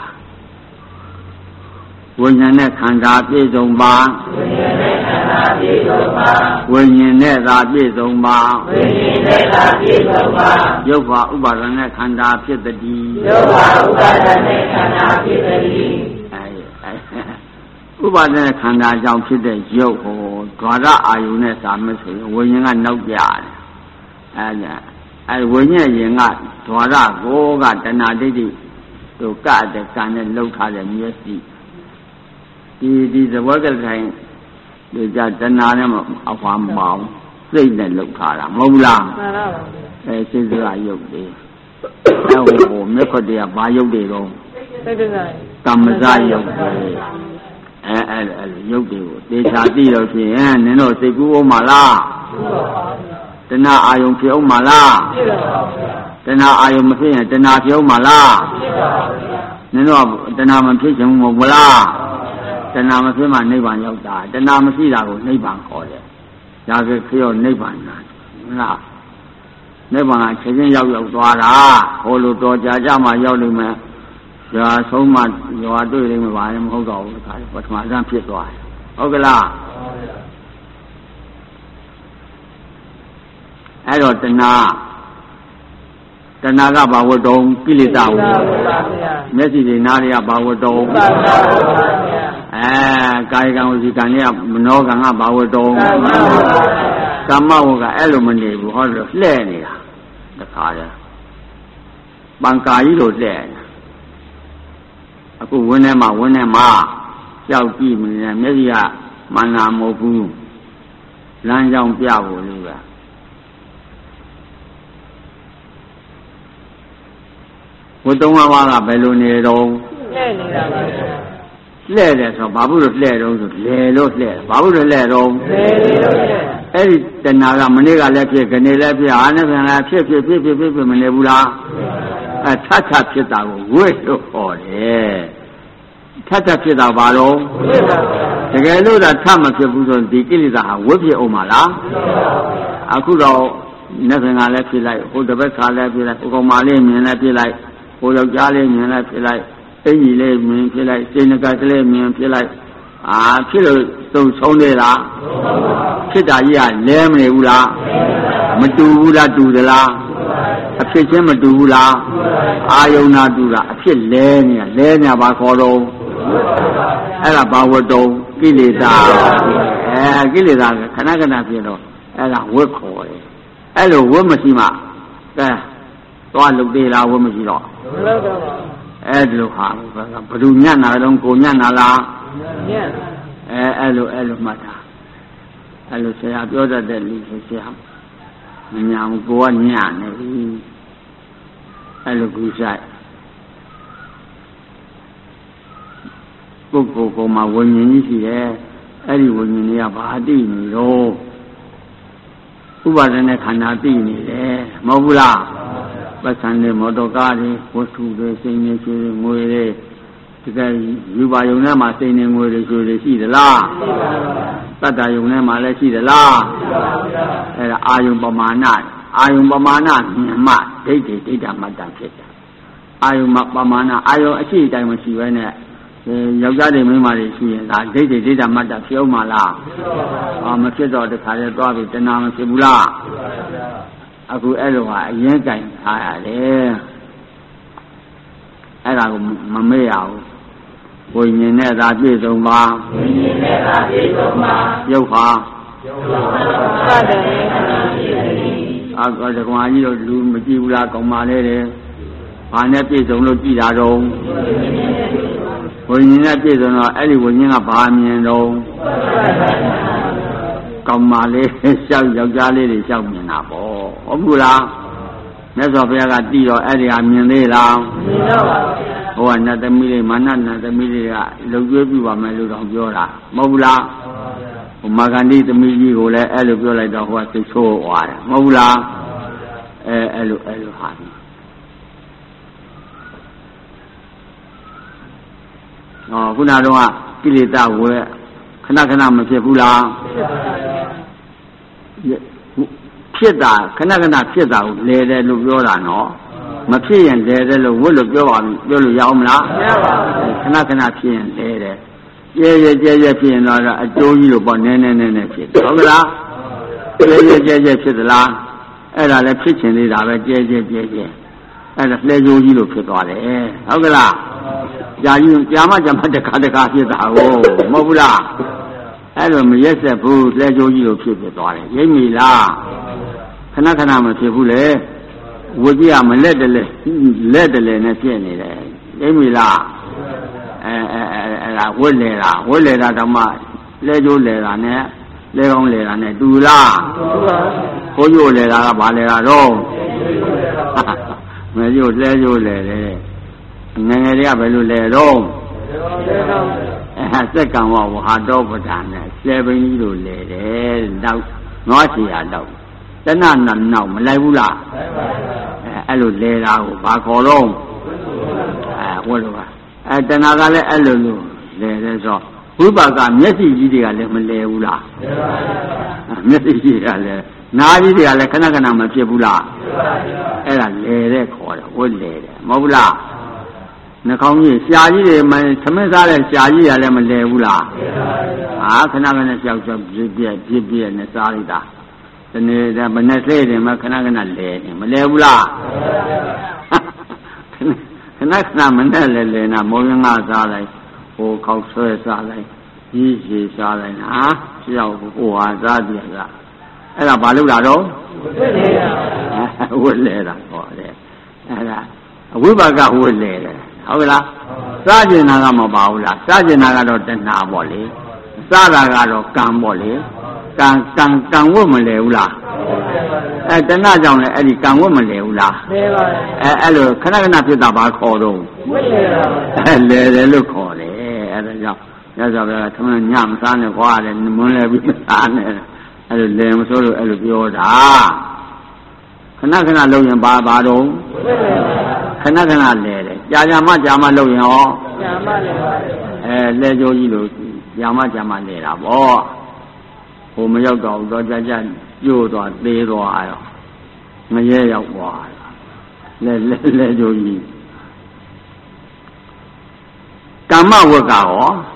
ဝိညာဉ်နဲ့ခန္ဓာပြည့်စုံပါဝိညာဉ်နဲ့ခန္ဓာပြည့်စုံပါဝိညာဉ်နဲ့သာပြည့်စုံပါဝိညာဉ်နဲ့သာပြည့်စုံပါရုပ်ဘာဥပါဒณะခန္ဓာဖြစ်တည်းရုပ်ဘာဥပါဒณะခန္ဓာဖြစ်တည်းအဲဥပါဒณะခန္ဓာကြောင့်ဖြစ်တဲ့ရုပ်ဟောဓဝရအာယုနဲ့သာမဆိုရင်ဝိညာဉ်ကနောက်ပြတယ်အဲဒါအဲဝိညာဉ်ရင်ကဓဝရကိုကတဏှာဒိဋ္ဌိတို့ကတဲ့ကံနဲ့လှုပ်ထားတဲ့မျက်စိဒီဒီသဘောကတိုင်းဒီကြတဏှာနဲ့အဖွာမပေါင်းစိတ်နဲ့လှုပ်ထားတာမဟုတ်ဘူးလားမှန်ပါပါအဲစိတ်စရာရုပ်တွေအဲဟိုမြတ်ခွတ်တွေကဘာရုပ်တွေတော့စိတ်စရာကမ္မဇရုပ်တွေအဲအဲအဲရုပ်တွေကိုသေချာသိတော့ဖြင့်နင်တို့စိတ်ကူးအောင်မလားတဏှာအာယုံဖြစ်အောင်မလားဖြစ်ပါဘူးတဏှာအာယုံမဖြစ်ရင်တဏှာဖြစ်အောင်မလားဖြစ်ပါဘူးနင်တို့တဏှာမဖြစ်ချင်ဘူးမဟုတ်လားတဏှာမဖြစ်မှနိဗ္ဗာန်ရောက်တာတဏှာမရှိတာကိုနိဗ္ဗာန်ခေါ်တယ်ဒါကခေရောနိဗ္ဗာန်လားဟုတ်လားနိဗ္ဗာန်ကချက်ချင်းရောက်ရောက်သွားတာဟိုလိုတော်ကြာကြမှရောက်လိမ့်မယ်ရွာဆုံးမှရွာတွေ့လိမ့်မယ်ဘာလည်းမဟုတ်တော့ဘူးခါပထမဆန်းဖြစ်သွားတယ်ဟုတ်ကလားအဲ့တော့တဏှာတဏှာကဘာဝတ္တုံကိလေသာဝတ္တုမျက်စိတွေနားတွေကဘာဝတ္တုံအဲကာယကံဝစီကံတွေကမနောကံကဘာဝတ္တုံကမ္မဝကအဲ့လိုမနေဘူးဟောလို့လှဲ့နေတာတခါတည်းပံကာကြီးလိုလှဲ့အခုဝင်းထဲမှာဝင်းထဲမှာကြောက်ကြည့်နေတယ်မျက်စိကမန္နာမဟုတ်ဘူးလမ်းကြောင်းပြဖို့လို့ပဲဝတ္တုံးဘာကဘယ်လိုနေတော့လှဲ့နေတာပါလှဲ့တယ်ဆိုဘာဘူးလို့လှဲ့တော့ဆိုလေလို့လှဲ့ဘာဘူးလို့လှဲ့တော့လေလို့လှဲ့အဲ့ဒီတဏှာကမနေ့ကလည်းဖြစ်ခဏလည်းဖြစ်အားနဲ့ပြန်လည်းဖြစ်ဖြစ်ဖြစ်ဖြစ်ဖြစ်ဖြစ်မနေဘူးလားအဲထပ်ထပ်ဖြစ်တာကိုဝိလို့ဟောတယ်ထပ်ထပ်ဖြစ်တာဘာလို့တကယ်လို့သာထပ်မဖြစ်ဘူးဆိုဒီကိလေသာဟာဝိဖြစ်အောင်မလားအခုတော့နေ့ကလည်းဖြစ်လိုက်ဟိုတစ်ဘက်ကလည်းဖြစ်လိုက်ဟိုကောင်မလေးမြင်လည်းဖြစ်လိုက်ဟိုယောက်ျားလေးမြင်လည်းဖြစ်လိုက်အင်ကြီးလေးမြင်ဖြစ်လိုက်စိတ်နှကကလေးမြင်ဖြစ်လိုက်အာဖြစ်လို့သုံးဆုံးနေလားဖြစ်တာကြီးကလဲမနေဘူးလားမတူဘူးလားတူသလားအဖြစ်ချင်းမတူဘူးလားအာယုံနာတူတာအဖြစ်လဲနေလဲနေပါခေါ်တော့အဲ့ဒါဘာဝတ္တုံကိလေသာအဲကိလေသာကခဏခဏဖြစ်တော့အဲ့ဒါဝတ်ခေါ်တယ်အဲ့လိုဝတ်မရှိမှကဲသွားလုပ်သေးလားဝတ်မရှိတော့မလုပ်တော့ပါအဲ့ဒီလိုဟာဘယ်သူညံ့တာတော့ကိုညံ့တာလားညံ့အဲအဲ့လိုအဲ့လိုမှတ်တာအဲ့လိုဆရာပြောတတ်တဲ့လူဆိုဆရာမညာဘူးကိုကညံ့နေပြီအဲ့လိုကူဆိုင်ပုဂ္ဂိုလ်ကောင်မှာဝိညာဉ်ကြီးရှိတယ်အဲ့ဒီဝိညာဉ်ကြီးကဘာတိနေတော့ဥပါဒณะခန္ဓာသိနေတယ်မဟုတ်ဘူးလားပက္ခန္တွေမောတော်ကားတွေဝတ္ထုတွေစိတ်နဲ့ရှိတွေငွေတွေဒီကယူပါယုံထဲမှာစိတ်နဲ့ငွေတွေရှိတွေရှိသလားတတ္တယုံထဲမှာလည်းရှိသလားအဲ့ဒါအာယုံပမာဏအာယုံပမာဏမြင်မှဒိဋ္ဌိဒိဋ္ဌမတ္တဖြစ်တယ်အာယုံပမာဏအာယုံအရှိအတိုင်းမရှိဘဲနဲ့ယောက်ျားတွေမိန်းမတွေရှိရင်ဒါဒိဋ္ဌိဒိဋ္ဌမတ္တဖြစ်အောင်မလားအာမဖြစ်တော့တခါလဲသွားပြီးတဏှာမဖြစ်ဘူးလားအခုအဲ့လိုဟာအရင်ကင်ထားရတယ်အဲ့ဒါကိုမမေ့ရဘူးဝိညာဉ်နဲ့သာပြည့်စုံပါဝိညာဉ်နဲ့သာပြည့်စုံပါရုပ်ဟာရုပ်ဟာသတ္တဝေခန္ဓာဖြစ်သည်အခုတကွာကြီးတို့လူမကြည့်ဘူးလားကောင်းပါလေတဲ့ဘာနဲ့ပြည့်စုံလို့ကြည်တာတော့ဝိညာဉ်နဲ့ပြည့်စုံတော့အဲ့ဒီဝိညာဉ်ကဘာမြင်တော့ကောင်းပါလေရှောက်ယောက်ျားလေးတွေရှောက်မြင်တာပေါ့ဟုတ်ဘူးလားမြတ်စွာဘုရားကတည်တော့အဲ့ဒီဟာမြင်သေးလားမြင်တော့ပါဗျာဟိုကနတ်သမီးလေးမာနနတ်သမီးလေးကလုံကျွေးပြပါမယ်လို့တော့ပြောတာမဟုတ်ဘူးလားဟိုမာဂန္ဒီသမီးကြီးကိုလည်းအဲ့လိုပြောလိုက်တော့ဟိုကသိဆိုးသွားတယ်မဟုတ်ဘူးလားအဲအဲ့လိုအဲ့လိုဟာဟောခုနကတော့ကိလေသာဝဲခဏခဏမဖြစ်ဘူးလားဖြစ်တာခဏခဏဖြစ်တာကိုလဲတယ်လို့ပြောတာနော်မဖြစ်ရင်လဲတယ်လို့ဝတ်လို့ပြောပါပြောလို့ရအောင်မလားမရပါဘူးခဏခဏဖြစ်ရင်လဲတယ်ကျဲကျဲကျဲကျဲဖြစ်ရင်တော့အကျိုးကြီးလို့ပေါ့နည်းနည်းနည်းနည်းဖြစ်တယ်ဟုတ်ကလားကျဲကျဲကျဲကျဲဖြစ်သလားအဲ့ဒါလည်းဖြစ်ချင်သေးတာပဲကျဲကျဲကျဲကျဲအဲ့ဒါလှဲကျိုးကြီးလို့ဖြစ်သွားတယ်ဟုတ်ကလားကြာကြီးကြာမှကြာမှတခါတခါဖြစ်တာဟုတ်မဟုတ်ဘူးလားအဲ့လိုမရက်ဆက်ဘူးလှဲကျိုးကြီးလို့ဖြစ်ဖြစ်သွားတယ်ရိပ်မိလားခဏခဏမဖြစ်ဘူးလေဝိကြီးကမလက်တလဲလက်တလဲနဲ့ဖြစ်နေတယ်ရိပ်မိလားအဲအဲအဲဒါဝတ်လေတာဝတ်လေတာတော့မှလဲကျိုးလေတာနဲ့လဲကောင်းလေတာနဲ့တူလားတူပါဘူးခိုးကျိုးလေတာကဘာလေတာတော့မကျိုးလဲကျိုးလေတယ်ငယ်ငယ်တွေကဘယ်လိုလဲတော့အဲစက္ကံဝဝဟာတောပဒာနဲ့ဆယ်ဘင်းကြီးလိုလဲတယ်နောက်နွားချီရတော့တဏ္ဍနာနောက်မလိုက်ဘူးလားအဲအဲ့လိုလဲတာကိုဘာခေါ်တော့အဲဝတ်လို့ပါအဲတဏှာကလည်းအဲ့လိုလိုလဲတယ်ဆိုဝိပါကမျက်စိကြီးတွေကလည်းမလဲဘူးလားမျက်စိကြီးတွေကလည်းနားကြီးတွေကလည်းခဏခဏမဖြစ်ဘူးလားအဲ့ဒါလဲတဲ့ခေါ်တယ်ဝတ်လဲတယ်မဟုတ်ဘူးလားနှာခေါင်းကြီးရှားကြီးတွေမသမင်းစားတဲ့ရှားကြီးကလည်းမလဲဘူးလားဟာခဏခဏကြောက်ကြောက်ပြည့်ပြည့်ပြည့်ပြည့်နဲ့စားလိုက်တာဒီနေ့ကမနဲ့သေးတယ်မခဏခဏလဲတယ်မလဲဘူးလားခဏခဏမနဲ့လဲလဲနာမောရင်ငါစားလိုက်ဟိုခောက်ဆွဲစားလိုက်ကြီးကြီးစားလိုက်ဟာကြောက်ဟိုဟာစားပြတာအဲ့ဒါဘာလို့လာတော့ဝတ်လဲတာဟောတယ်အဲ့ဒါအဝိပါကဝတ်လဲတယ်ဟုတ်ကလားစားကျင်တာကမပါဘူးလားစားကျင်တာကတော့တဏှာပေါ့လေစားတာကတော့ကံပေါ့လေကံကံကံဝတ်မလဲဘူးလားအဲတဏှာကြောင့်လည်းအဲ့ဒီကံဝတ်မလဲဘူးလားလဲပါဘူးအဲအဲ့လိုခဏခဏဖြစ်တာဘာခေါ်တော့ဝတ်လဲတာအဲလဲတယ်လို့ခေါ်တယ်အဲ့ဒါကြောင့်ရသော်ဗျာထမင်းညမစားနဲ့ခွာတယ်မွန်းလဲပြီးမစားနဲ့အဲ့လိုလဲမစိုးလို့အဲ့လိုပြောတာခဏခဏလုပ်ရင်ဘာဘာတော့ခဏခဏလဲတယ်ကြာကြာမှကြာမှလုပ်ရင်ဟောကြာမှလဲအဲလဲကြိုးကြီးလို့ကြာမှကြာမှလဲတာပေါ့ဟိုမရောက်တော့တော့ကြာကြာကျိုးသွားသေးသွားရောမရဲရောက်သွားလဲလဲလဲကြိုးကြီးကမ္မဝကရော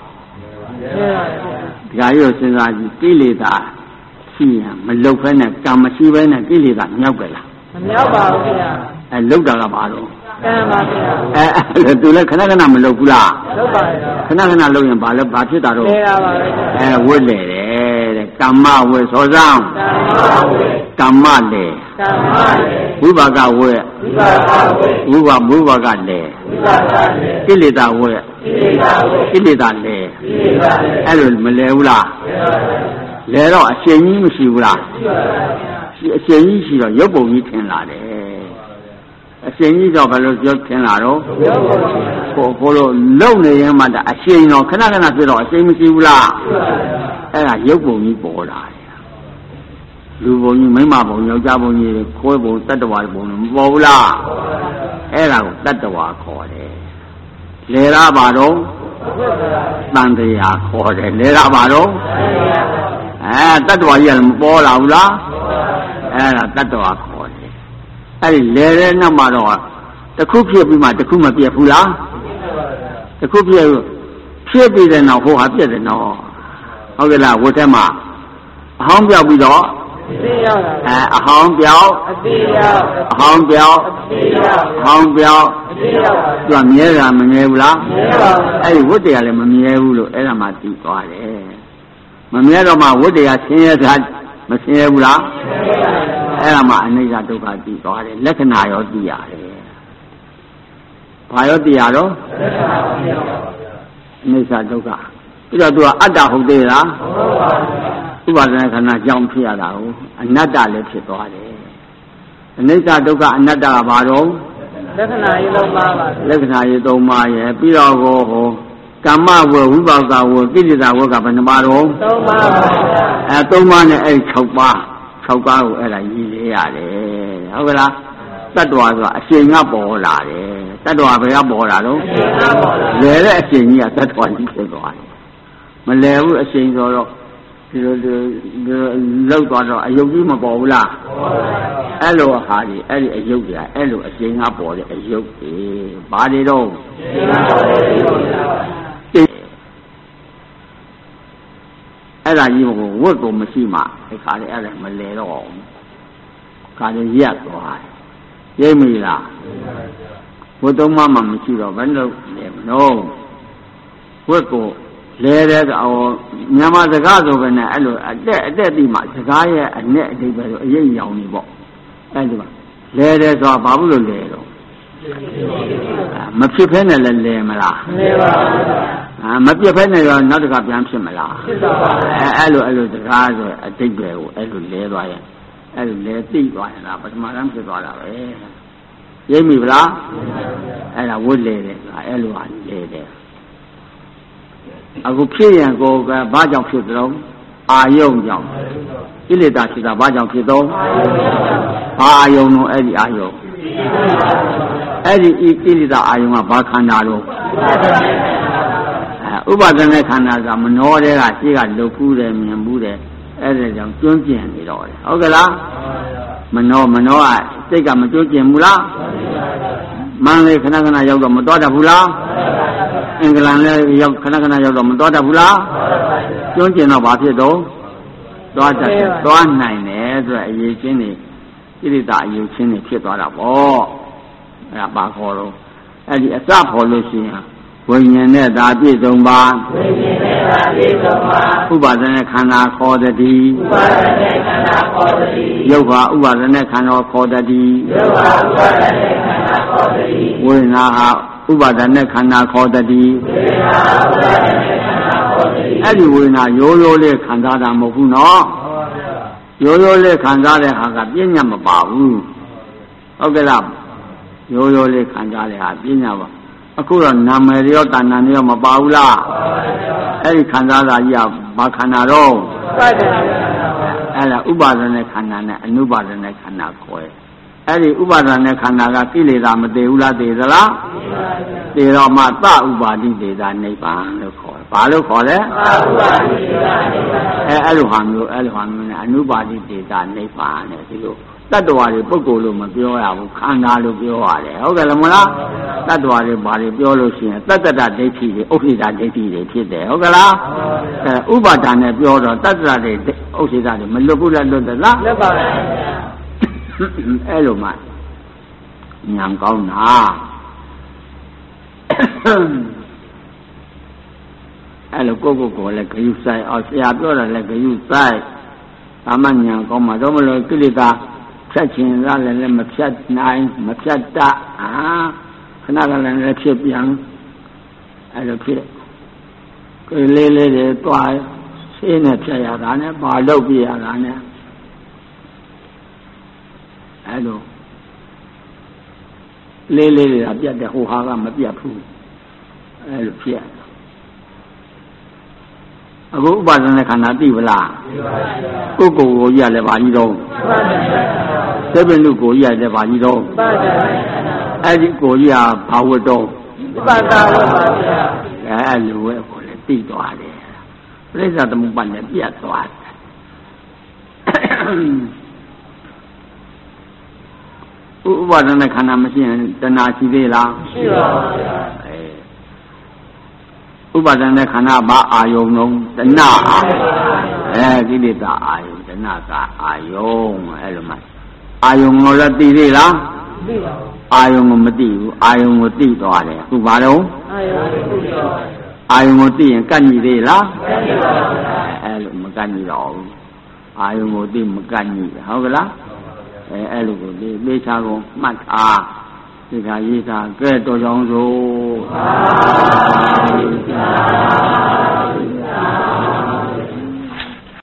ဒီကရုပ်စဉ်းစားကြည့်ကိလေသာရှိရင်မလုတ်ဖဲနဲ့ကံမရှိဘဲနဲ့ကိလေသာမြောက်ကြလားမမြောက်ပါဘူးခင်ဗျာအဲလုတ်တာကဘာလို့ကံပါဗျာအဲအဲ့သူလည်းခဏခဏမလုပ်ဘူးလားလုပ်ပါဗျာခဏခဏလုပ်ရင်ဘာလဲဘာဖြစ်တာတော့လဲပါပါအဲဝတ်လေတယ်တဲ့ကမ္မဝတ်သောကြောင့်ကမ္မလေကမ္မလေဝိပါကဝတ်ဝိပါကဝတ်ဝိပါဝိပါကလေဝိပါကလေကိလေသာဝတ်ကိလေသာဝတ်ကိလေသာလေကိလေသာလေအဲ့လိုမလဲဘူးလားလဲတော့အရှင်ကြီးမရှိဘူးလားရှိပါဗျာအရှင်ကြီးရှိတော့ရုပ်ပုံကြီးထင်လာတယ်အရှင်ကြီးတော့ဘယ်လိုပြောထင်လာတော့ကိုကိုလိုလုံနေရင်မှအရှင်တော့ခဏခဏပြတော့အရှင်မရှိဘူးလားအဲ့ဒါရုပ်ပုံကြီးပေါ်လာတယ်လူပုံကြီးမိမပုံယောက်ျားပုံကြီးခွဲပုံတတ္တဝါပုံမပေါ်ဘူးလားအဲ့ဒါကိုတတ္တဝါခေါ်တယ်လေရပါတော့တန်တရားခေါ်တယ်လေရပါတော့အဲတတ္တဝါကြီးကမပေါ်လာဘူးလားအဲ့ဒါတတ္တဝါခေါ်တယ်အဲ့ဒီလေတဲ့နောက်မှာတော့တစ်ခုဖြစ်ပြီးမှတစ်ခုမပြတ်ဘူးလားတစ်ခုပြတ်ဖြစ်ပြီးတဲ့နောက်ဟိုဟာပြတ်တယ်နော်ဟုတ်ကဲ့လားဝတ်ထဲမှာအဟောင်းပြောက်ပြီးတော့အသိရောက်တာအဲအဟောင်းပြောက်အသိရောက်အဟောင်းပြောက်အသိရောက်အဟောင်းပြောက်အသိရောက်သူကမြဲတာမမြဲဘူးလားမြဲပါဘူးအဲ့ဒီဝတ်တရားလည်းမမြဲဘူးလို့အဲ့ဒါမှသိသွားတယ်မမြဲတော့မှဝတ်တရားဆင်းရဲတာမဆင်းရဲဘူးလားအဲ့ဒါမှအနိစ္စဒုက္ခသိသွားတယ်လက္ခဏာရောသိရတယ်ဘာရောသိရတော့အနိစ္စဒုက္ခပြီးတော့သူကအတ္တဟုတ်သေးလားဟုတ်ပါဘူးဥပါဒနာခန္ဓာကြောင့်ဖြစ်ရတာကိုအနတ္တလည်းဖြစ်သွားတယ်အနိစ္စဒုက္ခအနတ္တကဘာတော့လက္ခဏာရေးသုံးပါးပါလက္ခဏာရေးသုံးပါးရဲ့ပြီးတော့ဟောဟောကမ္မဝဝိပါကဝကိလေသာဝကဘယ်နှပါတော့သုံးပါးပါအဲသုံးပါးနဲ့အဲ့၆ပါး၆ပါးကိုအဲ့ဒါရည်လေရတယ်ဟုတ်ကလားတတ္တဝါဆိုတာအရှင်ကပေါ်လာတယ်တတ္တဝါဘယ်ကပေါ်လာတော့အရှင်ကပေါ်လာလဲတဲ့အရှင်ကြီးကတတ္တဝါကြီးဖြစ်သွားတယ်မလဲဘူးအရှင်ဆိုတော့ဒီလိုလောက်သွားတော့အယုတ်ကြီးမပေါ်ဘူးလားအဲ့လိုဟာဒီအဲ့ဒီအယုတ်ကြီးအဲ့လိုအရှင်ကပေါ်တဲ့အယုတ်ကြီးဘာတွေတော့အဲ့ဒါကြီးကိုဝတ်ကိုမရှိမှဒီခါလေးအဲ့ဒါမလဲတော့ခါလေးရက်သွားရိပ်မိလားဝတ်သုံးမှမှမရှိတော့ဘယ်လိုလဲမလို့ဝတ်ကိုလဲတဲ့ကောင်မြန်မာစကားဆိုပဲနဲ့အဲ့လိုအတက်အတက်တိမှစကားရဲ့အနဲ့အဓိပ္ပာယ်ဆိုအရေးရောင်နေပေါ့အဲ့ဒီမှာလဲတဲ့ဆိုတာဘာလို့လို့လဲတော့မဖြစ်ဖဲနဲ့လဲလဲမလားမလဲပါဘူးအာမပြတ်ဖဲနဲ့ရောနောက်တစ်ခါပြန်ဖြစ်မလားဖြစ်ပါပါအဲအဲ့လိုအဲ့လိုစကားဆိုအဓိပ္ပာယ်ကိုအဲ့လိုလဲသွားရင်အဲ့လိုလဲသိသွားရင်လားပထမတန်းဖြစ်သွားတာပဲရိပ်မိဗလားအဲ့ဒါဝတ်လဲတယ်အဲ့လိုဟာလဲတယ်အခုဖြစ်ရင်ကိုယ်ကဘာကြောင့်ဖြစ်သလဲအာယုံကြောင့်ကိလေသာဖြစ်တာဘာကြောင့်ဖြစ်တော့ဘာအာယုံလို့အဲ့ဒီအာယုံအဲ့ဒီကိလေသာအာယုံကဘာခန္ဓာလို့ဥပါဒနဲ့ခန္ဓာကမနှောတဲ့ကရှိကလှုပ်ဖူးတယ်မြင်ဖူးတယ်အဲ့ဒါကြောင့်ကျွန်းကျင်နေတော့တယ်ဟုတ်ကလားမနှောမနှောကစိတ်ကမကျွန်းကျင်ဘူးလားမန္တလေးခဏခဏရောက်တော့မတော်တတ်ဘူးလားအင်္ဂလန်လည်းရောက်ခဏခဏရောက်တော့မတော်တတ်ဘူးလားကျွန်းကျင်တော့ဘာဖြစ်တော့သွားတတ်သွားနိုင်တယ်ဆိုတော့အရေးချင်းနေဣရိတာအရေးချင်းနေဖြစ်သွားတာပေါ့အဲ့ဒါပါခေါ်တော့အဲ့ဒီအစဖော်လို့ရှိရင်ဝိညာဉ်နဲ့သာပြည့်စုံပါဝိညာဉ်နဲ့သာပြည့်စုံပါဥပါဒနဲ့ခန္ဓာခေါ်တတိဥပါဒနဲ့ခန္ဓာခေါ်တတိယုတ်ဟာဥပါဒနဲ့ခန္ဓာခေါ်တတိယုတ်ဟာဥပါဒနဲ့ခန္ဓာခေါ်တတိဝိညာဟာဥပါဒနဲ့ခန္ဓာခေါ်တတိဝိညာဥပါဒနဲ့ခန္ဓာခေါ်တတိအဲ့ဒီဝိညာရိုးရိုးလေးခံစားတာမဟုတ်ဘူးနော်ရိုးရိုးလေးခံစားတဲ့ဟာကပြဉ္ညာမပါဘူးဟုတ်ကဲ့လားရိုးရိုးလေးခံစားတဲ့ဟာပြဉ္ညာပါအခုတော့နာမည်ရောတဏ္ဍာရောမပါဘူးလားအဲ့ဒီခန္ဓာသာကြီးကဘာခန္ဓာတော့အဲ့ဒါဥပါဒနဲ့ခန္ဓာနဲ့အနုပါဒနဲ့ခန္ဓာခေါ်တယ်အဲ့ဒီဥပါဒနဲ့ခန္ဓာကကိလေသာမတည်ဘူးလားတည်သလားတည်တော့မှသဥပါတိတေသာနိဗ္ဗာန်လို့ခေါ်တယ်ဘာလို့ခေါ်လဲသဥပါတိတေသာနိဗ္ဗာန်အဲအဲ့လိုဟာမျိုးအဲ့လိုဟာမျိုးနဲ့အနုပါတိတေသာနိဗ္ဗာန်နဲ့ဒီလိုတတ္တဝါတွေပုဂ္ဂိုလ်လို့မပြောရဘူးခန္ဓာလို့ပြောရတယ်ဟုတ်ကဲ့လားမလားတတ္တဝါတွေဘာတွေပြောလို့ရှိရင်တတ္တတဒိဋ္ဌိတွေဥစ္စေတဒိဋ္ဌိတွေဖြစ်တယ်ဟုတ်ကဲ့လားအဲဥပါဒာနဲ့ပြောတော့တတ္တတတွေဥစ္စေတတွေမလွတ်ဘူးလားလွတ်သလားလွတ်ပါပါအဲ့လိုမှဉာဏ်ကောင်းတာအဲ့လိုကိုယ့်ကိုယ်ကိုလည်းဂယုဆိုင်အောင်ဆရာပြောတယ်လည်းဂယုဆိုင်သာမဉာဏ်ကောင်းမှာတော့မလို့ကိလေသာဖြတ်ခြင်းရလည်းလည်းမဖြတ်နိုင်မဖြတ်တတ်အာခဏကလည်းလည်းဖြစ်ပြန်အဲ့လိုဖြစ်ကိုယ်လေးလေးတွေတွားရှင်းနဲ့ဖြတ်ရတာနဲ့ပါလုပ်ပြရတာနဲ့အဲ့လိုလေးလေးတွေကပြတ်တယ်ဟိုဟာကမပြတ်ဘူးအဲ့လိုဖြစ်အခုဥပါဒณะခန္ဓာသိပလားသိပါဘူးကိုယ်ကိုယ်ကိုကြီးရလဲပါကြီးတော့သဗ္ဗနုကိုကြီးရလဲပါကြီးတော့အဲ့ဒီကိုကြီးကဘာဝတ္တောဥပါဒဝတ္ပါဗျာအဲ့လိုပဲဟိုလေသိသွားတယ်ပြိဿသမုပ္ပါဒ်နဲ့ပြတ်သွားတယ်ဥပါဒณะခန္ဓာမရှိရင်တဏှာရှိသေးလားရှိပါပါဗျာဥပါဒณะခန္ဓာဘာအာယုံလုံးတဏှာအဲကိလေသာအာယုံတဏှာကအာယုံအဲ့လိုမှအာယုံကိုလည်းသိသေးလားသိပါဘူးအာယုံကိုမသိဘူးအာယုံကိုသိသွားတယ်အခုဘာတော့အာယုံကိုသိသွားတယ်အာယုံကိုသိရင်ကန့်ညီသေးလားကန့်ညီပါဘူးအဲ့လိုမကန့်ညီတော့ဘူးအာယုံကိုသိမကန့်ညီဟုတ်ကလားအဲအဲ့လိုကိုလေးလေးချာကုန်မှတ်ထားဒီကရေးတာကဲတော်ကြောင်းစို့